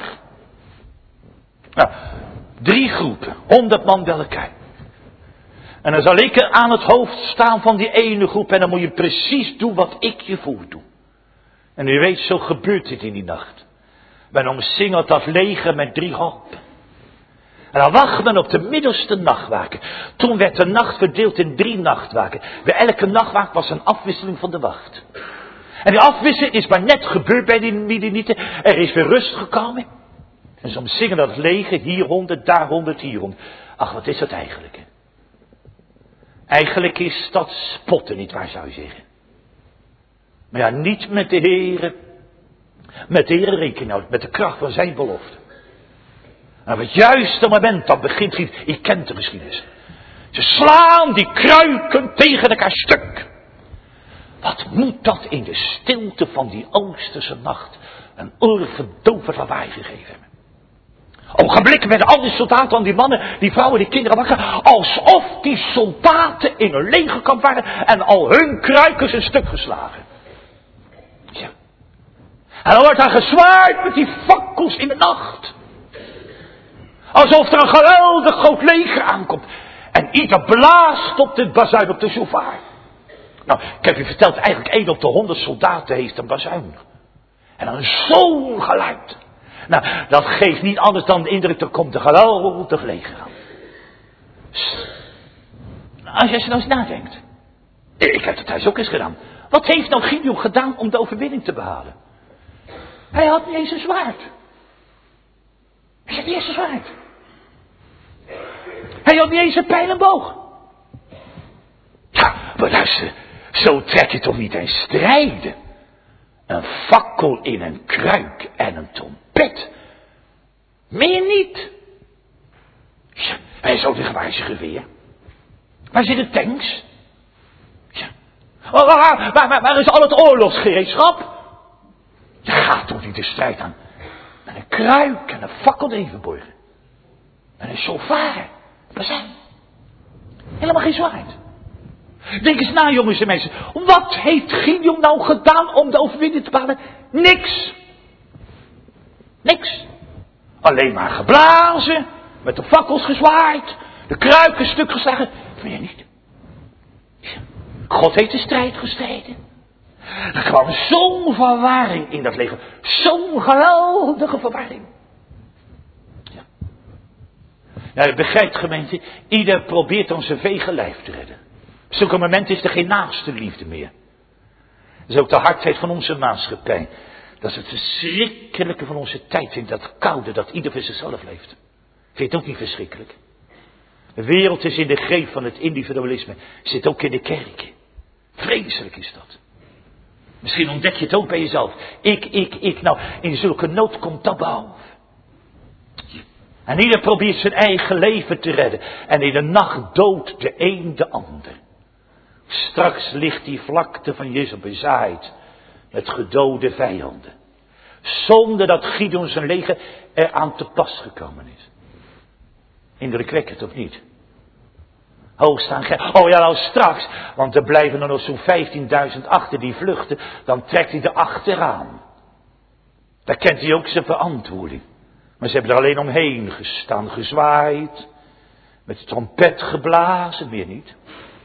Nou, drie groepen, honderd man bij elkaar. En dan zal ik er aan het hoofd staan van die ene groep en dan moet je precies doen wat ik je voordoe. En u weet, zo gebeurt dit in die nacht. Men omsingelt dat leger met drie hopen. En dan wacht men op de middelste nachtwaken. Toen werd de nacht verdeeld in drie nachtwaken. Bij elke nachtwaak was een afwisseling van de wacht. En die afwisseling is maar net gebeurd bij die Midianieten. Er is weer rust gekomen. En ze omsingen dat leger, hier honderd, daar honderd, hier honderd. Ach, wat is dat eigenlijk? Hè? Eigenlijk is dat spotten, niet waar zou je zeggen. Maar ja, niet met de Heere. Met de Heere rekening houdt, met de kracht van zijn belofte. En op het juiste moment, dan begint hij, ik ken de geschiedenis. Ze slaan die kruiken tegen elkaar stuk. Wat moet dat in de stilte van die oosterse nacht een oorverdovend lawaai gegeven hebben. Ogenblikken werden al die soldaten, al die mannen, die vrouwen, die kinderen wakker. Alsof die soldaten in een legerkamp waren en al hun kruikens een stuk geslagen. Ja. En dan wordt daar gezwaaid met die fakkels in de nacht. Alsof er een geweldig groot leger aankomt. En ieder blaast op de bazuin, op de shofar. Nou, ik heb u verteld, eigenlijk één op de honderd soldaten heeft een bazuin. En dan zo'n geluid. Nou, dat geeft niet anders dan de indruk, er komt een geweldig leger aan. Als je nou eens nadenkt. Ik heb het thuis ook eens gedaan. Wat heeft nou Gideon gedaan om de overwinning te behalen? Hij had niet eens een zwaard. Hij had niet eens een zwaard. Hij had niet eens een pijl en boog. Ja, maar luister, zo trek je toch niet eens strijden. Een fakkel in een kruik en een trompet. Meer niet. Ja, hij is ook een gewaarse geweer. Waar zitten de tanks? Ja. Waar, waar, waar, waar is al het oorlogsgereedschap? Je gaat toch niet de strijd aan met een kruik en een fakkel evenborgen. En een shofar. Waar zijn? Helemaal geen zwaard. Denk eens na, jongens en mensen. Wat heeft Gideon nou gedaan om de overwinning te behalen? Niks. Niks. Alleen maar geblazen. Met de fakkels gezwaaid. De kruiken stuk geslagen. Vind je niet? Ja. God heeft de strijd gestreden. Er kwam zo'n verwarring in dat leger. Zo'n geweldige verwarring. Ja. Nou, je begrijpt, gemeente. Ieder probeert om zijn vege lijf te redden. Zulke moment is er geen naaste liefde meer. Dat is ook de hardheid van onze maatschappij. Dat is het verschrikkelijke van onze tijd. Vind dat koude, dat ieder voor zichzelf leeft. Vind je het ook niet verschrikkelijk? De wereld is in de greep van het individualisme. Zit ook in de kerken. Vreselijk is dat. Misschien ontdek je het ook bij jezelf. Ik, ik, ik. Nou, in zulke nood komt dat boven. En ieder probeert zijn eigen leven te redden. En in de nacht doodt de een de ander. Straks ligt die vlakte van Jezus bezaaid met gedode vijanden. Zonder dat Gideon zijn leger eraan te pas gekomen is. Indrukwekkend of niet? Hoogstaan. Oh ja, nou straks. Want er blijven er nog zo'n vijftienduizend achter die vluchten. Dan trekt hij er achteraan. Daar kent hij ook zijn verantwoording. Maar ze hebben er alleen omheen gestaan, gezwaaid. Met de trompet geblazen, meer niet.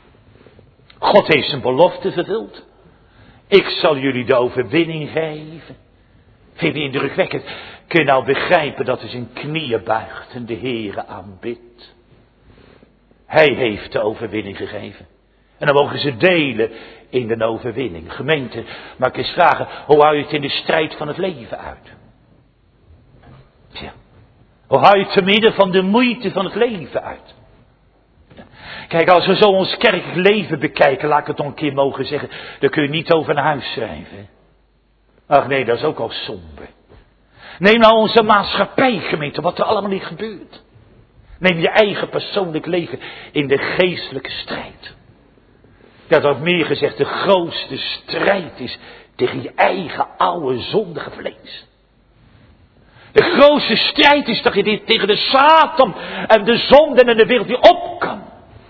God heeft zijn belofte vervuld. Ik zal jullie de overwinning geven. Vind je indrukwekkend? Kun je nou begrijpen dat hij zijn knieën buigt en de Heere aanbidt? Hij heeft de overwinning gegeven. En dan mogen ze delen in de overwinning. Gemeente, mag ik eens vragen, hoe hou je het in de strijd van het leven uit? Tja, hoe hou je het te midden van de moeite van het leven uit? Kijk, als we zo ons kerkelijk leven bekijken, laat ik het nog een keer mogen zeggen, dan kun je niet over naar huis schrijven. Ach nee, dat is ook al somber. Neem nou onze maatschappij, gemeente, wat er allemaal niet gebeurt. Neem je eigen persoonlijk leven in de geestelijke strijd. Ja, dat meer gezegd, de grootste strijd is tegen je eigen oude zondige vlees. De grootste strijd is dat je tegen de Satan en de zonde en de wereld die op kan.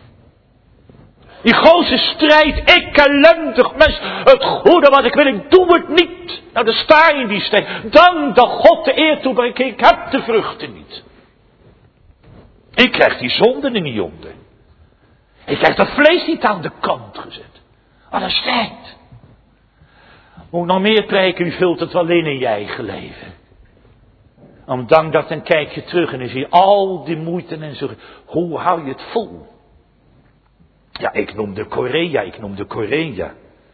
Die grootste strijd, ik ellendig mens, het goede wat ik wil, ik doe het niet. Nou, dan sta je in die strijd. Dank dat God de eer toebrengt, ik heb de vruchten niet. Ik krijg die zonden er niet onder. Ik krijg dat vlees niet aan de kant gezet. Wat een strijd. Hoe nog meer preken, u vult het wel in in je eigen leven. Om dank dat dan kijk je terug en dan zie je al die moeite en zo. Hoe hou je het vol? Ja, ik noemde Korea, ik noemde Korea.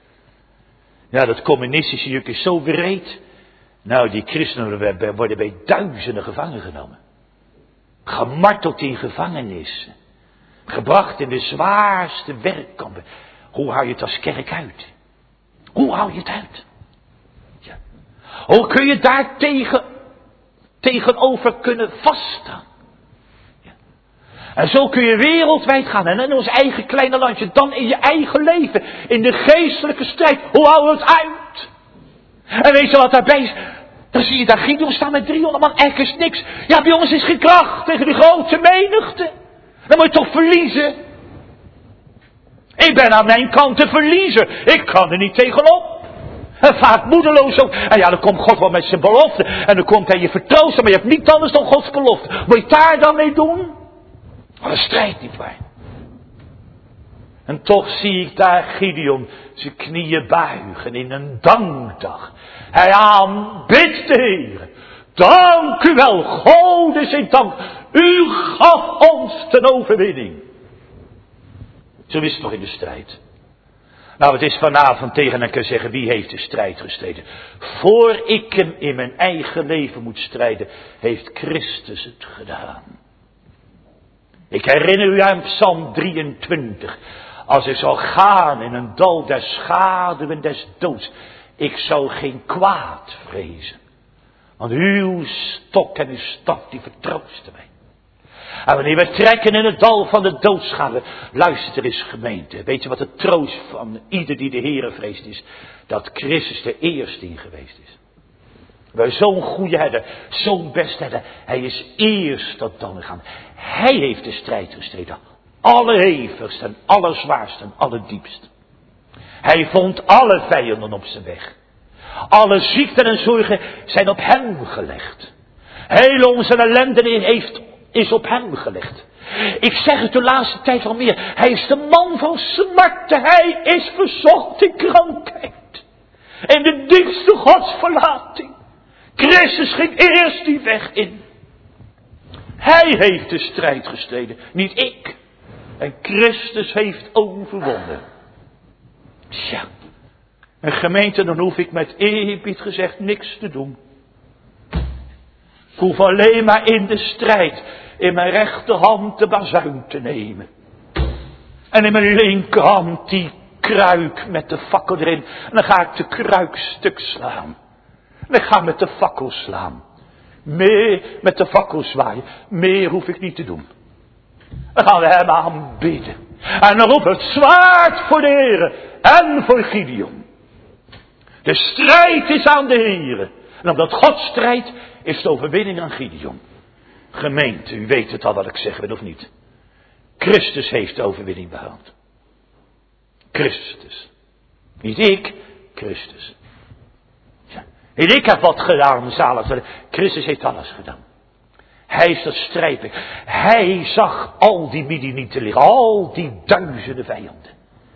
Ja, dat communistische juk is zo wreed. Nou, die christenen worden bij duizenden gevangen genomen. Gemarteld in gevangenissen. Gebracht in de zwaarste werkkampen. Hoe hou je het als kerk uit? Hoe hou je het uit? Ja. Hoe kun je daar tegen, tegenover kunnen vaststaan? Ja. En zo kun je wereldwijd gaan. En in ons eigen kleine landje. Dan in je eigen leven. In de geestelijke strijd. Hoe hou je het uit? En weet je wat daarbij is? Dan zie je daar Gideon staan met driehonderd man. Er is niks. Ja, bij ons is geen kracht tegen die grote menigte. Dan moet je toch verliezen. Ik ben aan mijn kant te verliezen. Ik kan er niet tegenop. En vaak moedeloos ook. En ja, dan komt God wel met zijn belofte. En dan komt hij je vertroosten. Maar je hebt niet anders dan Gods belofte. Moet je het daar dan mee doen? Wat een strijd, nietwaar. En toch zie ik daar Gideon zijn knieën buigen in een dankdag. Hij aanbidt de Heer. Dank u wel, Gode zij dank. U gaf ons ten overwinning. Zo is het toch in de strijd. Nou, het is vanavond tegen elkaar zeggen, wie heeft de strijd gestreden? Voor ik hem in mijn eigen leven moet strijden, heeft Christus het gedaan. Ik herinner u aan Psalm drieëntwintig. Als ik zou gaan in een dal der schaduwen des doods, ik zou geen kwaad vrezen. Want uw stok en uw staf, die vertroosten mij. En wanneer we trekken in het dal van de doodschaduw, luister eens gemeente. Weet je wat de troost van ieder die de Heere vreest is? Dat Christus de eerste in geweest is. We hebben zo'n goede herder, zo'n beste herder. Hij is eerst tot dan gegaan. Hij heeft de strijd gestreden. Allerhevigst en allerzwaarst en allerdiepst. Hij vond alle vijanden op zijn weg. Alle ziekten en zorgen zijn op hem gelegd. Heel onze ellende heeft, is op hem gelegd. Ik zeg het de laatste tijd al meer. Hij is de man van smarte. Hij is verzocht in krankheid. In de diepste godsverlating. Christus ging eerst die weg in. Hij heeft de strijd gestreden, niet ik. En Christus heeft overwonnen. Tja. En gemeente, dan hoef ik met eerbied gezegd niks te doen. Ik hoef alleen maar in de strijd in mijn rechterhand de bazuin te nemen. En in mijn linkerhand die kruik met de fakkel erin. En dan ga ik de kruik stuk slaan. En ik ga met de fakkel slaan. Meer met de fakkel zwaaien. Meer hoef ik niet te doen. Dan gaan we hem aanbidden. En dan roept het zwaard voor de Heere en voor Gideon. De strijd is aan de Heere. En omdat God strijdt, is de overwinning aan Gideon. Gemeente, u weet het al wat ik zeg wil of niet. Christus heeft de overwinning behaald. Christus. Niet ik, Christus. Ja. En ik heb wat gedaan, zalig. Christus heeft alles gedaan. Hij is dat strijd. Hij zag al die Midianieten liggen. Al die duizenden vijanden.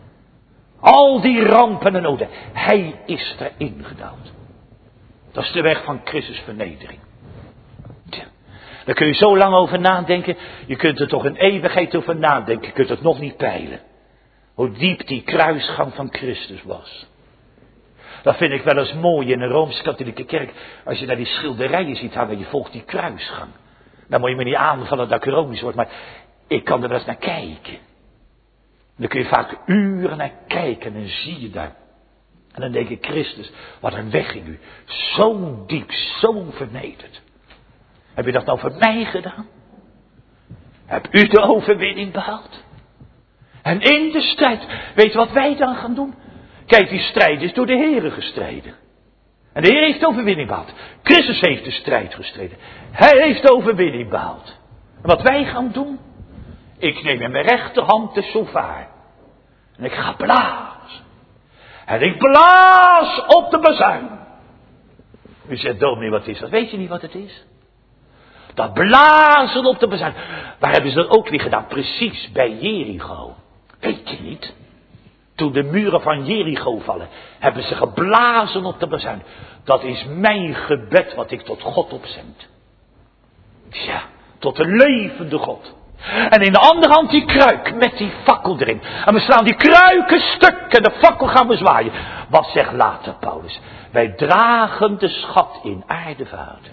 Al die rampen en noden. Hij is erin gedaald. Dat is de weg van Christus vernedering. Tja. Daar kun je zo lang over nadenken. Je kunt er toch een eeuwigheid over nadenken. Je kunt het nog niet peilen. Hoe diep die kruisgang van Christus was. Dat vind ik wel eens mooi in een Rooms-Katholieke kerk. Als je naar die schilderijen ziet hangen, je volgt die kruisgang. Dan moet je me niet aanvallen dat ik ironisch word. Maar ik kan er wel eens naar kijken. Dan kun je vaak uren naar kijken en dan zie je daar. En dan denk ik, Christus, wat een weg in u. Zo diep, zo vernederd. Heb je dat nou voor mij gedaan? Heb u de overwinning behaald? En in de strijd, weet je wat wij dan gaan doen? Kijk, die strijd is door de Heere gestreden. En de Heer heeft de overwinning behaald. Christus heeft de strijd gestreden. Hij heeft de overwinning behaald. En wat wij gaan doen? Ik neem in mijn rechterhand de shofar. En ik ga blazen. En ik blaas op de bazuin. U zegt, dominee, wat is dat? Weet je niet wat het is? Dat blazen op de bazuin. Waar hebben ze dat ook weer gedaan? Precies bij Jericho. Weet je niet? Toen de muren van Jericho vallen, hebben ze geblazen op de bazuin. Dat is mijn gebed wat ik tot God opzend. Ja, tot de levende God. En in de andere hand die kruik met die fakkel erin. En we slaan die kruiken stuk en de fakkel gaan we zwaaien. Wat zegt later Paulus? Wij dragen de schat in aardevaten.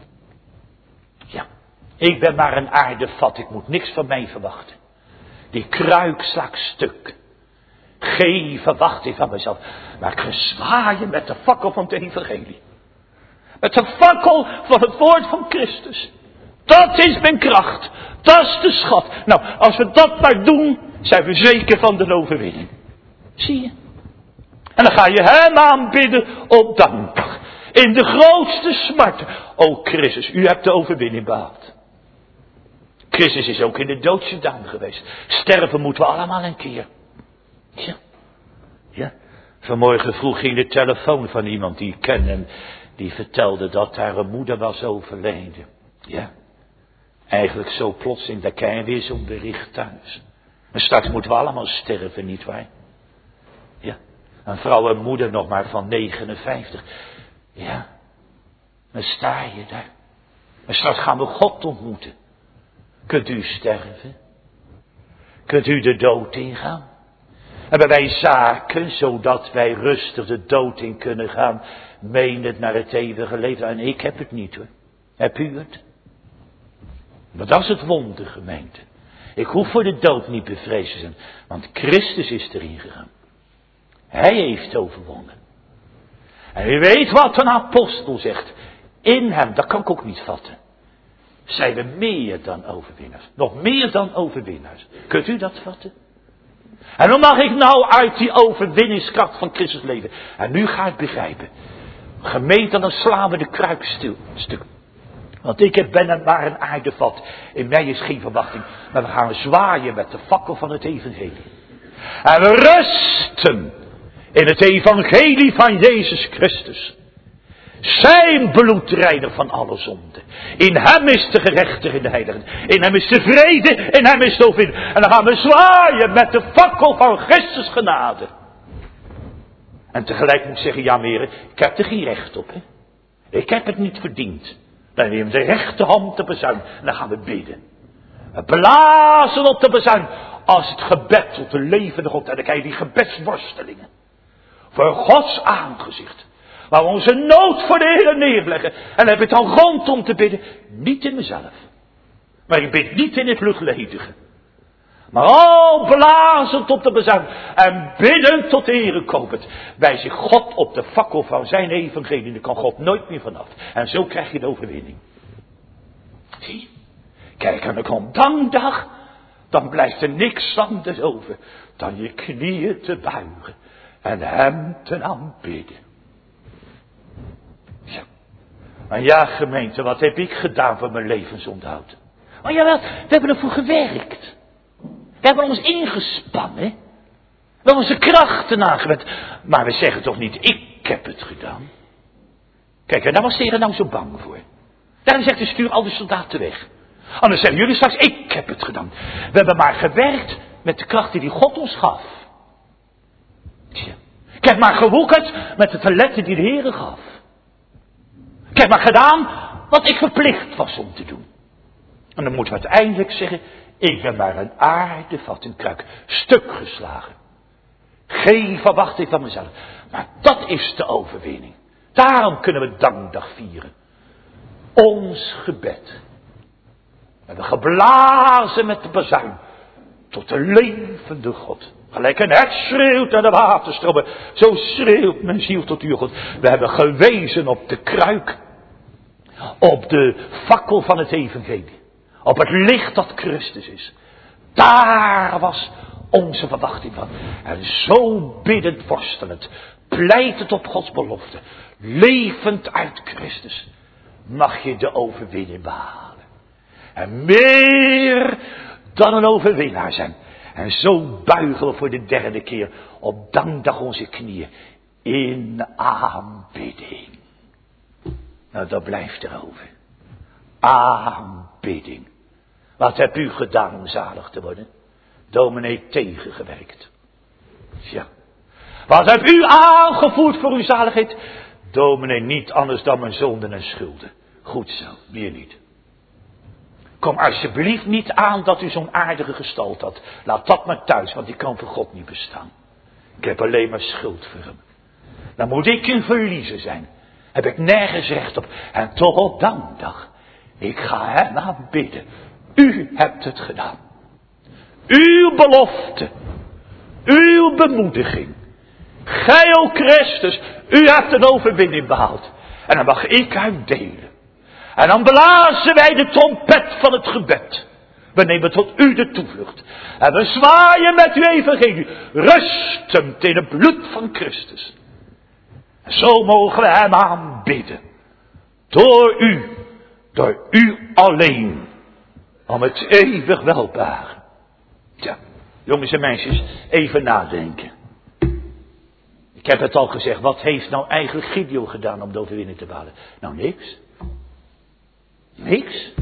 Ja, ik ben maar een aardevat, ik moet niks van mij verwachten. Die kruik sla ik stuk. Geen verwachting van mezelf. Maar ik ga zwaaien met de fakkel van het evangelie. Met de fakkel van het woord van Christus. Dat is mijn kracht. Dat is de schat. Nou, als we dat maar doen, zijn we zeker van de overwinning. Zie je? En dan ga je hem aanbidden op dankdag. In de grootste smart. O Christus, u hebt de overwinning behaald. Christus is ook in de dood gedaan geweest. Sterven moeten we allemaal een keer. Ja. Ja. Vanmorgen vroeg ging de telefoon van iemand die ik ken. En die vertelde dat haar moeder was overleden. Ja. Eigenlijk zo plotseling, daar krijg je weer zo'n bericht thuis. En straks moeten we allemaal sterven, nietwaar? Ja. Een vrouw en moeder nog maar van negenenvijftig. Ja. Dan sta je daar. En straks gaan we God ontmoeten. Kunt u sterven? Kunt u de dood ingaan? Hebben wij zaken, zodat wij rustig de dood in kunnen gaan, menend naar het eeuwige leven? En ik heb het niet hoor. Heb u het? Maar dat is het wonder, gemeente. Ik hoef voor de dood niet bevreesd te zijn, want Christus is erin gegaan. Hij heeft overwonnen. En u weet wat een apostel zegt. In hem, dat kan ik ook niet vatten. Zijn we meer dan overwinnaars. Nog meer dan overwinnaars. Kunt u dat vatten? En hoe mag ik nou uit die overwinningskracht van Christus leven? En nu ga ik begrijpen. Gemeente, dan slaan we de kruik stil, stuk. Want ik ben maar een aardevat. In mij is geen verwachting. Maar we gaan zwaaien met de fakkel van het evangelie. En we rusten in het evangelie van Jezus Christus. Zijn bloed reinigt van alle zonde. In hem is de gerechtigheid in de heiligen. In hem is de vrede. In hem is de overwinning. En dan gaan we zwaaien met de fakkel van Christus genade. En tegelijk moet ik zeggen, ja meneer, ik heb er geen recht op. Hè? Ik heb het niet verdiend. Dan nemen we de rechterhand de bazuin. En dan gaan we bidden. We blazen op de bazuin. als het gebed tot de levende God. En dan krijg je die gebedsworstelingen. Voor Gods aangezicht. Waar we onze nood voor de Heer neerleggen. En dan heb ik dan grond om te bidden. Niet in mezelf. Maar ik bid niet in het luchtledige. Maar al blazend op de bezuin. En biddend tot de Heer komend. Wijs ik God op de fakkel van zijn evangelie. Daar kan God nooit meer vanaf. En zo krijg je de overwinning. Zie je? Kijk, en dan komt dankdag. Dan blijft er niks anders over. Dan je knieën te buigen. En hem te aanbidden. Ja. Maar ja, gemeente, wat heb ik gedaan voor mijn levensonderhoud? Maar jawel, we hebben ervoor gewerkt. We hebben ons ingespannen. We hebben onze krachten aangewend. Maar we zeggen toch niet, ik heb het gedaan. Kijk, en daar was de Heer nou zo bang voor. Daarom zegt hij, stuur al de soldaten weg. Anders zeggen jullie straks, ik heb het gedaan. We hebben maar gewerkt met de krachten die God ons gaf. Tja. Ik heb maar gewoekerd met de talenten die de Heer gaf. Ik heb maar gedaan wat ik verplicht was om te doen. En dan moeten we uiteindelijk zeggen, ik ben maar een aardevat in kruik, stuk geslagen. Geen verwachting van mezelf. Maar dat is de overwinning. Daarom kunnen we dankdag vieren. Ons gebed. We hebben geblazen met de bazuin. Tot de levende God. Gelijk een hert schreeuwt naar de waterstromen. Zo schreeuwt mijn ziel tot u, God. We hebben gewezen op de kruik. Op de fakkel van het evangelie. Op het licht dat Christus is. Daar was onze verwachting van. En zo biddend worstelend. Pleitend op Gods belofte. Levend uit Christus. Mag je de overwinning behalen. En meer dan een overwinnaar zijn. En zo buigen we voor de derde keer op dankdag onze knieën. In aanbidding. Nou, dat blijft erover. Aanbidding. Wat heb u gedaan om zalig te worden? Dominee tegengewerkt. Ja. Wat heb u aangevoerd voor uw zaligheid? Dominee niet anders dan mijn zonden en schulden. Goed zo, meer niet. Kom alsjeblieft niet aan dat u zo'n aardige gestalte had. Laat dat maar thuis, want die kan voor God niet bestaan. Ik heb alleen maar schuld voor hem. Dan moet ik een verliezer zijn. Heb ik nergens recht op. En toch op dankdag. Ik ga hem aanbidden. U hebt het gedaan. Uw belofte. Uw bemoediging. Gij, o Christus, u hebt een overwinning behaald. En dan mag ik uitdelen. En dan blazen wij de trompet van het gebed. We nemen tot u de toevlucht. En we zwaaien met uw evangelie. Rustend in het bloed van Christus. En zo mogen we hem aanbidden. Door u. Door u alleen. Om het eeuwig welbehagen. Tja, jongens en meisjes, even nadenken. Ik heb het al gezegd, wat heeft nou eigenlijk Gideon gedaan om de overwinning te behalen? Nou, niks. Niks.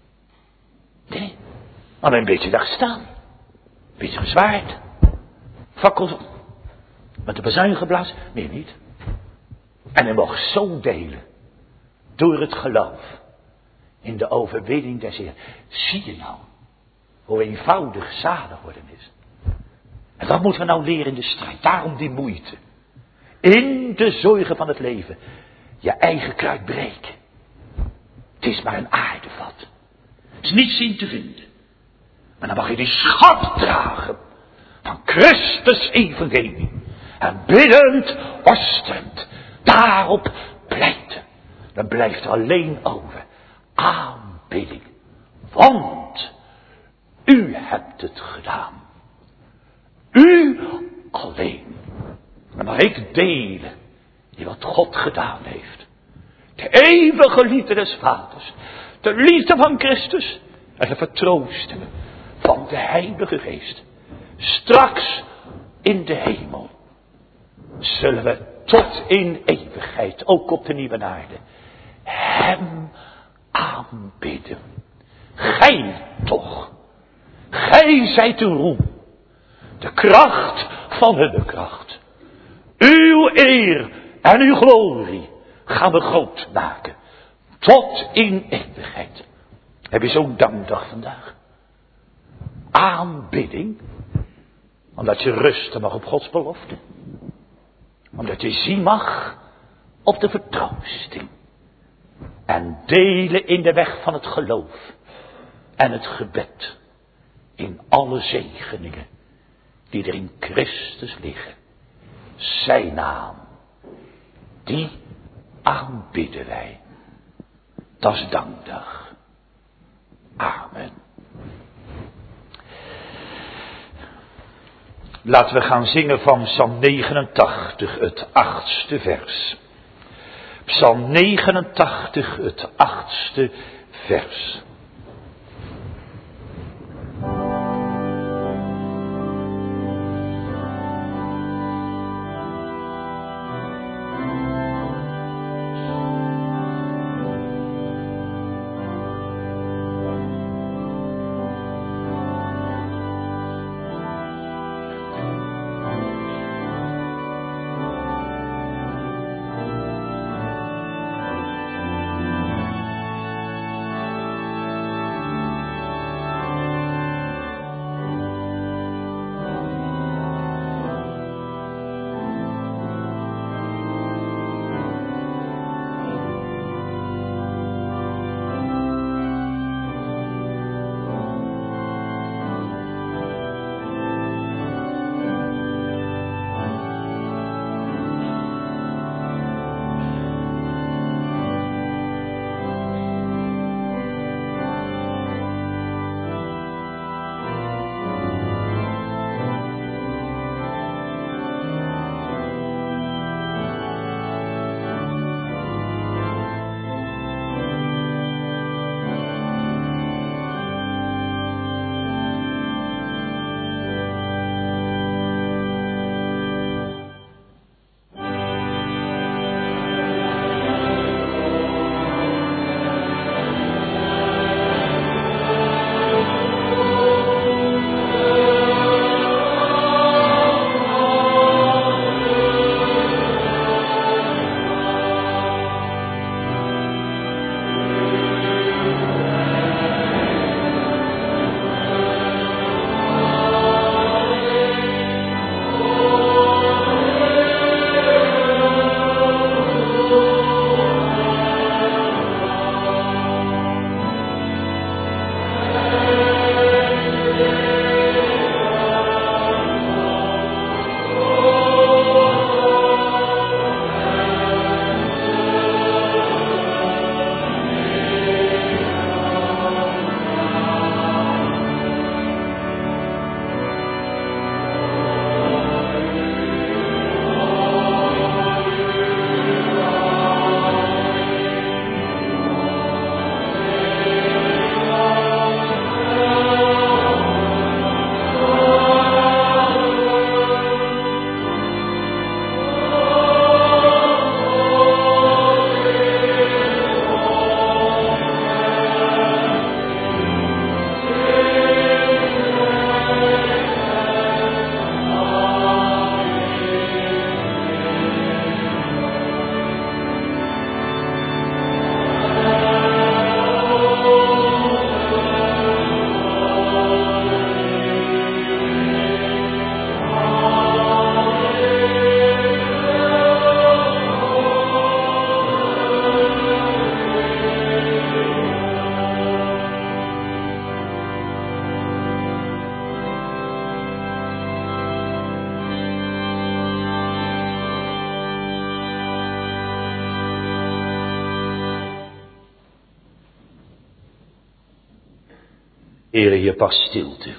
Nee. Maar een beetje daar staan. Een beetje gezwaard. Fakkels met de bazuin geblazen. Nee, niet. En hij mocht zo delen. Door het geloof. In de overwinning des Heeren. Zie je nou. Hoe eenvoudig zalig worden is. En dat moeten we nou leren in de strijd. Daarom die moeite. In de zorgen van het leven. Je eigen kruid breken. Het is maar een aardevat. Het is niets in te vinden. Maar dan mag je die schat dragen. Van Christus evangelie. En biddend, worstelend. Daarop pleiten. Dan blijft er alleen over. Aanbidding. Want u hebt het gedaan. U alleen. Dan mag ik delen. In wat God gedaan heeft. De eeuwige liefde des Vaders. De liefde van Christus. En de vertroostingen van de Heilige Geest. Straks in de hemel. Zullen we tot in eeuwigheid. Ook op de nieuwe aarde. Hem aanbidden. Gij toch. Gij zijt uw roem. De kracht van hun kracht. Uw eer en uw glorie gaan we groot maken. Tot in eeuwigheid. Heb je zo'n dankdag vandaag? Aanbidding. Omdat je rusten mag op Gods belofte. Omdat je zien mag op de vertroosting. En delen in de weg van het geloof. En het gebed. In alle zegeningen die er in Christus liggen. Zijn naam. Die aanbidden wij. Dat is dankdag. Amen. Laten we gaan zingen van Psalm negenentachtig, het achtste vers. Psalm negenentachtig, het achtste vers. Heere, je past stilte.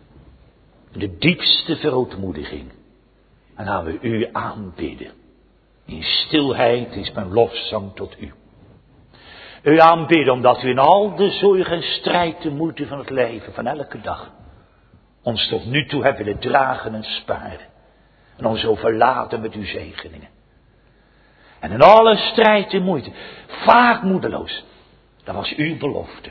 De diepste verootmoediging. En gaan we u aanbidden. In stilheid is mijn lofzang tot u. U aanbidden omdat u in al de zorg en strijd de moeite van het leven van elke dag ons tot nu toe hebt willen dragen en sparen. En ons overlaten met uw zegeningen. En in alle strijd en moeite, vaak moedeloos, dat was uw belofte.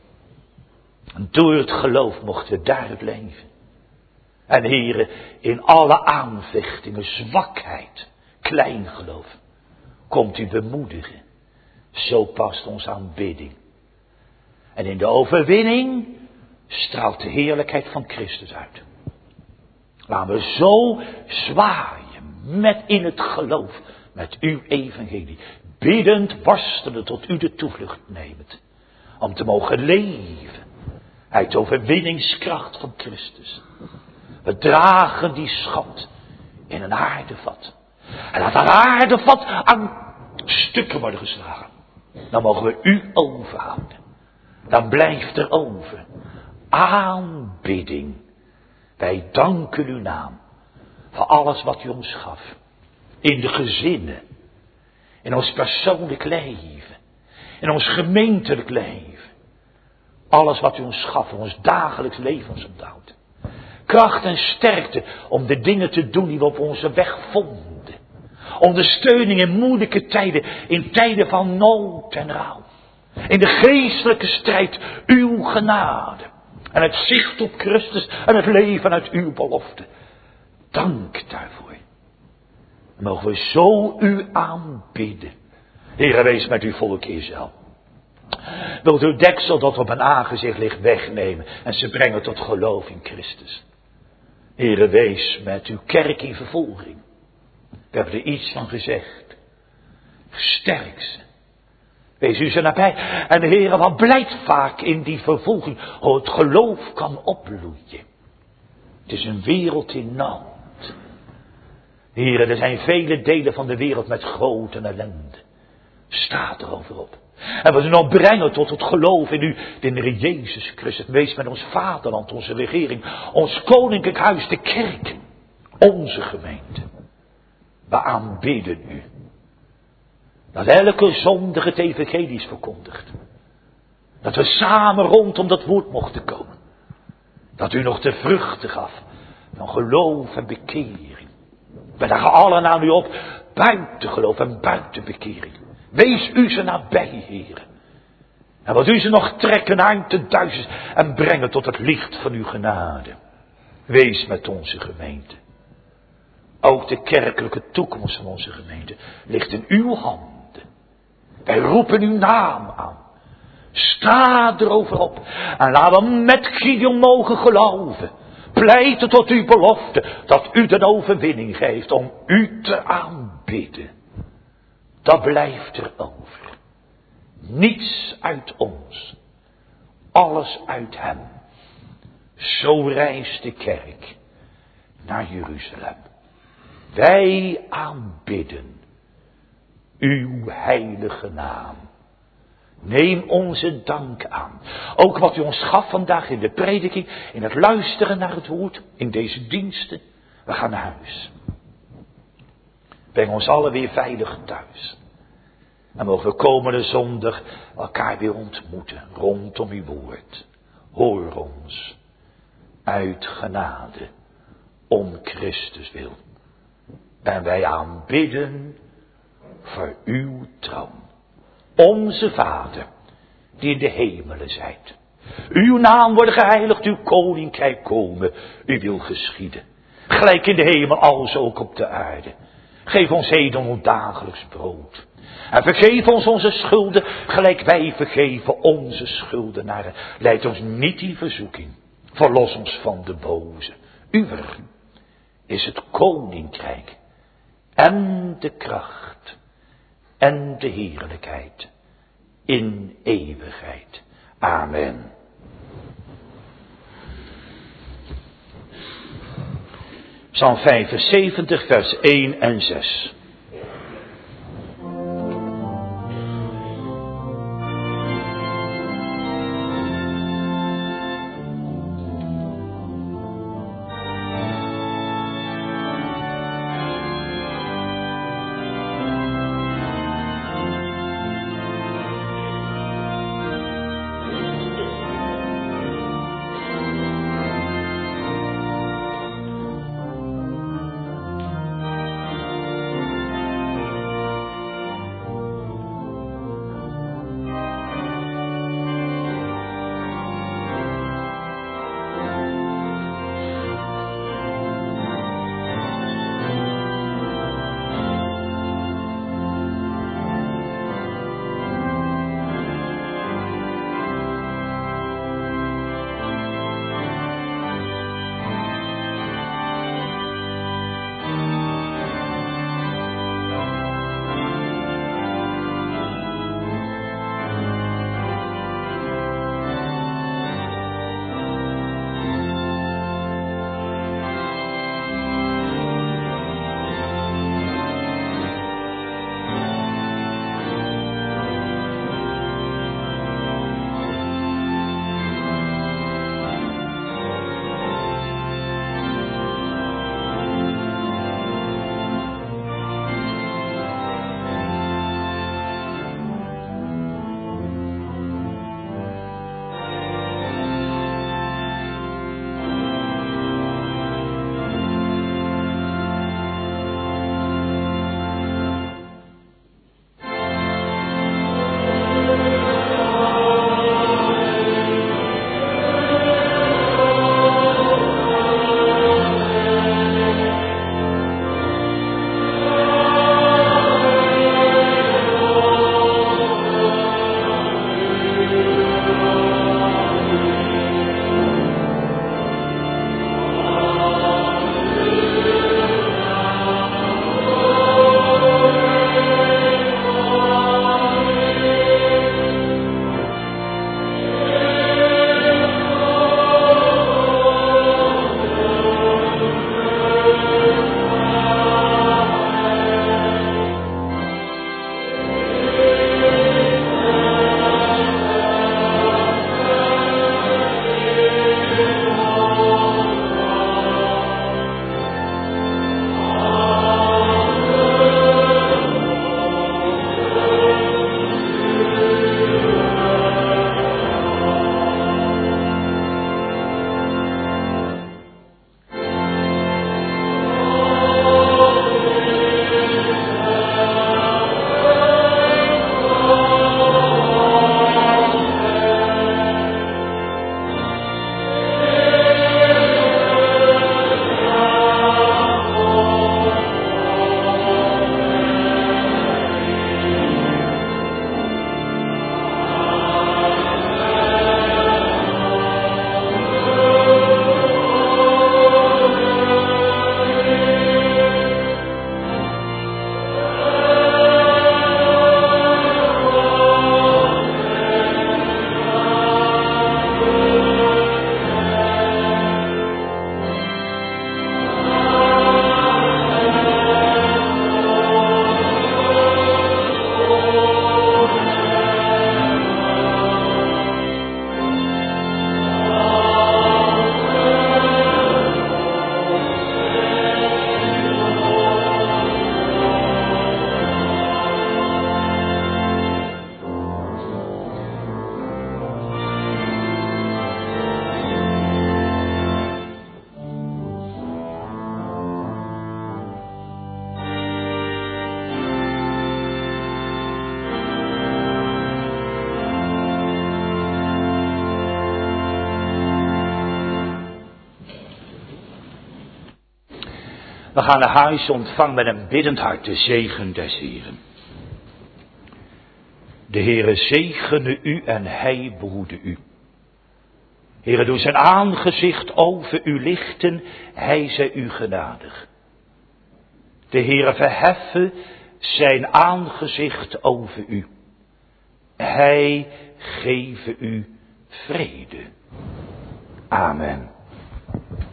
En door het geloof mochten we daaruit leven. En Heere, in alle aanvechtingen, zwakheid, kleingeloof, komt u bemoedigen. Zo past ons aanbidding. En in de overwinning straalt de heerlijkheid van Christus uit. Laten we zo zwaaien met in het geloof met uw evangelie. Biddend worstelen tot u de toevlucht neemt. Om te mogen leven uit de overwinningskracht van Christus. We dragen die schat in een aardevat. En laat dat aardevat aan stukken worden geslagen. Dan mogen we u overhouden. Dan blijft er over aanbidding. Wij danken uw naam voor alles wat u ons gaf. In de gezinnen. In ons persoonlijk leven. In ons gemeentelijk leven. Alles wat u ons gaf voor ons dagelijks levensonderhoud. Kracht en sterkte om de dingen te doen die we op onze weg vonden. Ondersteuning in moeilijke tijden. In tijden van nood en rouw. In de geestelijke strijd uw genade. En het zicht op Christus en het leven uit uw belofte. Dank daarvoor. Mogen we zo u aanbidden. Heere, wees met uw volk Israël. Wilt uw deksel dat op een aangezicht ligt wegnemen. En ze brengen tot geloof in Christus. Heere, wees met uw kerk in vervolging. We hebben er iets van gezegd. Sterk ze. Wees u ze nabij. En de Heere, wat blijkt vaak in die vervolging. Hoe het geloof kan opbloeien. Het is een wereld in nood. Heere, er zijn vele delen van de wereld met grote ellende. Staat erover op. En we nog brengen tot het geloof in u, in de Heer Jezus Christus. Wees met ons vaderland, onze regering, ons koninklijk huis, de kerken, onze gemeente. We aanbidden u. Dat elke zondige het evangelie is verkondigd. Dat we samen rondom dat woord mochten komen. Dat u nog de vruchten gaf van geloof en bekering. We dagen allen aan u op, buiten geloof en buiten bekering. Wees u ze nabij, Heer. En wat u ze nog trekken uit de duizend en brengen tot het licht van uw genade. Wees met onze gemeente. Ook de kerkelijke toekomst van onze gemeente ligt in uw handen. Wij roepen uw naam aan. Sta erover op. En laten we met Gideon mogen geloven. Pleiten tot uw belofte. Dat u de overwinning geeft om u te aanbidden. Dat blijft er over. Niets uit ons. Alles uit hem. Zo reist de kerk naar Jeruzalem. Wij aanbidden uw heilige naam. Neem onze dank aan. Ook wat u ons gaf vandaag in de prediking, in het luisteren naar het woord, in deze diensten. We gaan naar huis. Breng ons allen weer veilig thuis. En mogen we komende zondag elkaar weer ontmoeten rondom uw woord. Hoor ons uit genade om Christus wil. En wij aanbidden voor uw troon. Onze Vader, die in de hemelen zijt. Uw naam wordt geheiligd, uw koninkrijk komen, uw wil geschieden. Gelijk in de hemel, als ook op de aarde. Geef ons heden ons dagelijks brood. En vergeef ons onze schulden, gelijk wij vergeven onze schuldenaren. Leid ons niet in verzoeking, verlos ons van de boze. Uwer is het koninkrijk en de kracht en de heerlijkheid in eeuwigheid. Amen. Psalm vijfenzeventig, vers één en zes. We gaan naar huis, ontvang met een biddend hart de zegen des Heren. De Heere zegene u en hij behoede u. Heere, doe zijn aangezicht over u lichten, hij zij u genadig. De Heere verheffen zijn aangezicht over u. Hij geven u vrede. Amen.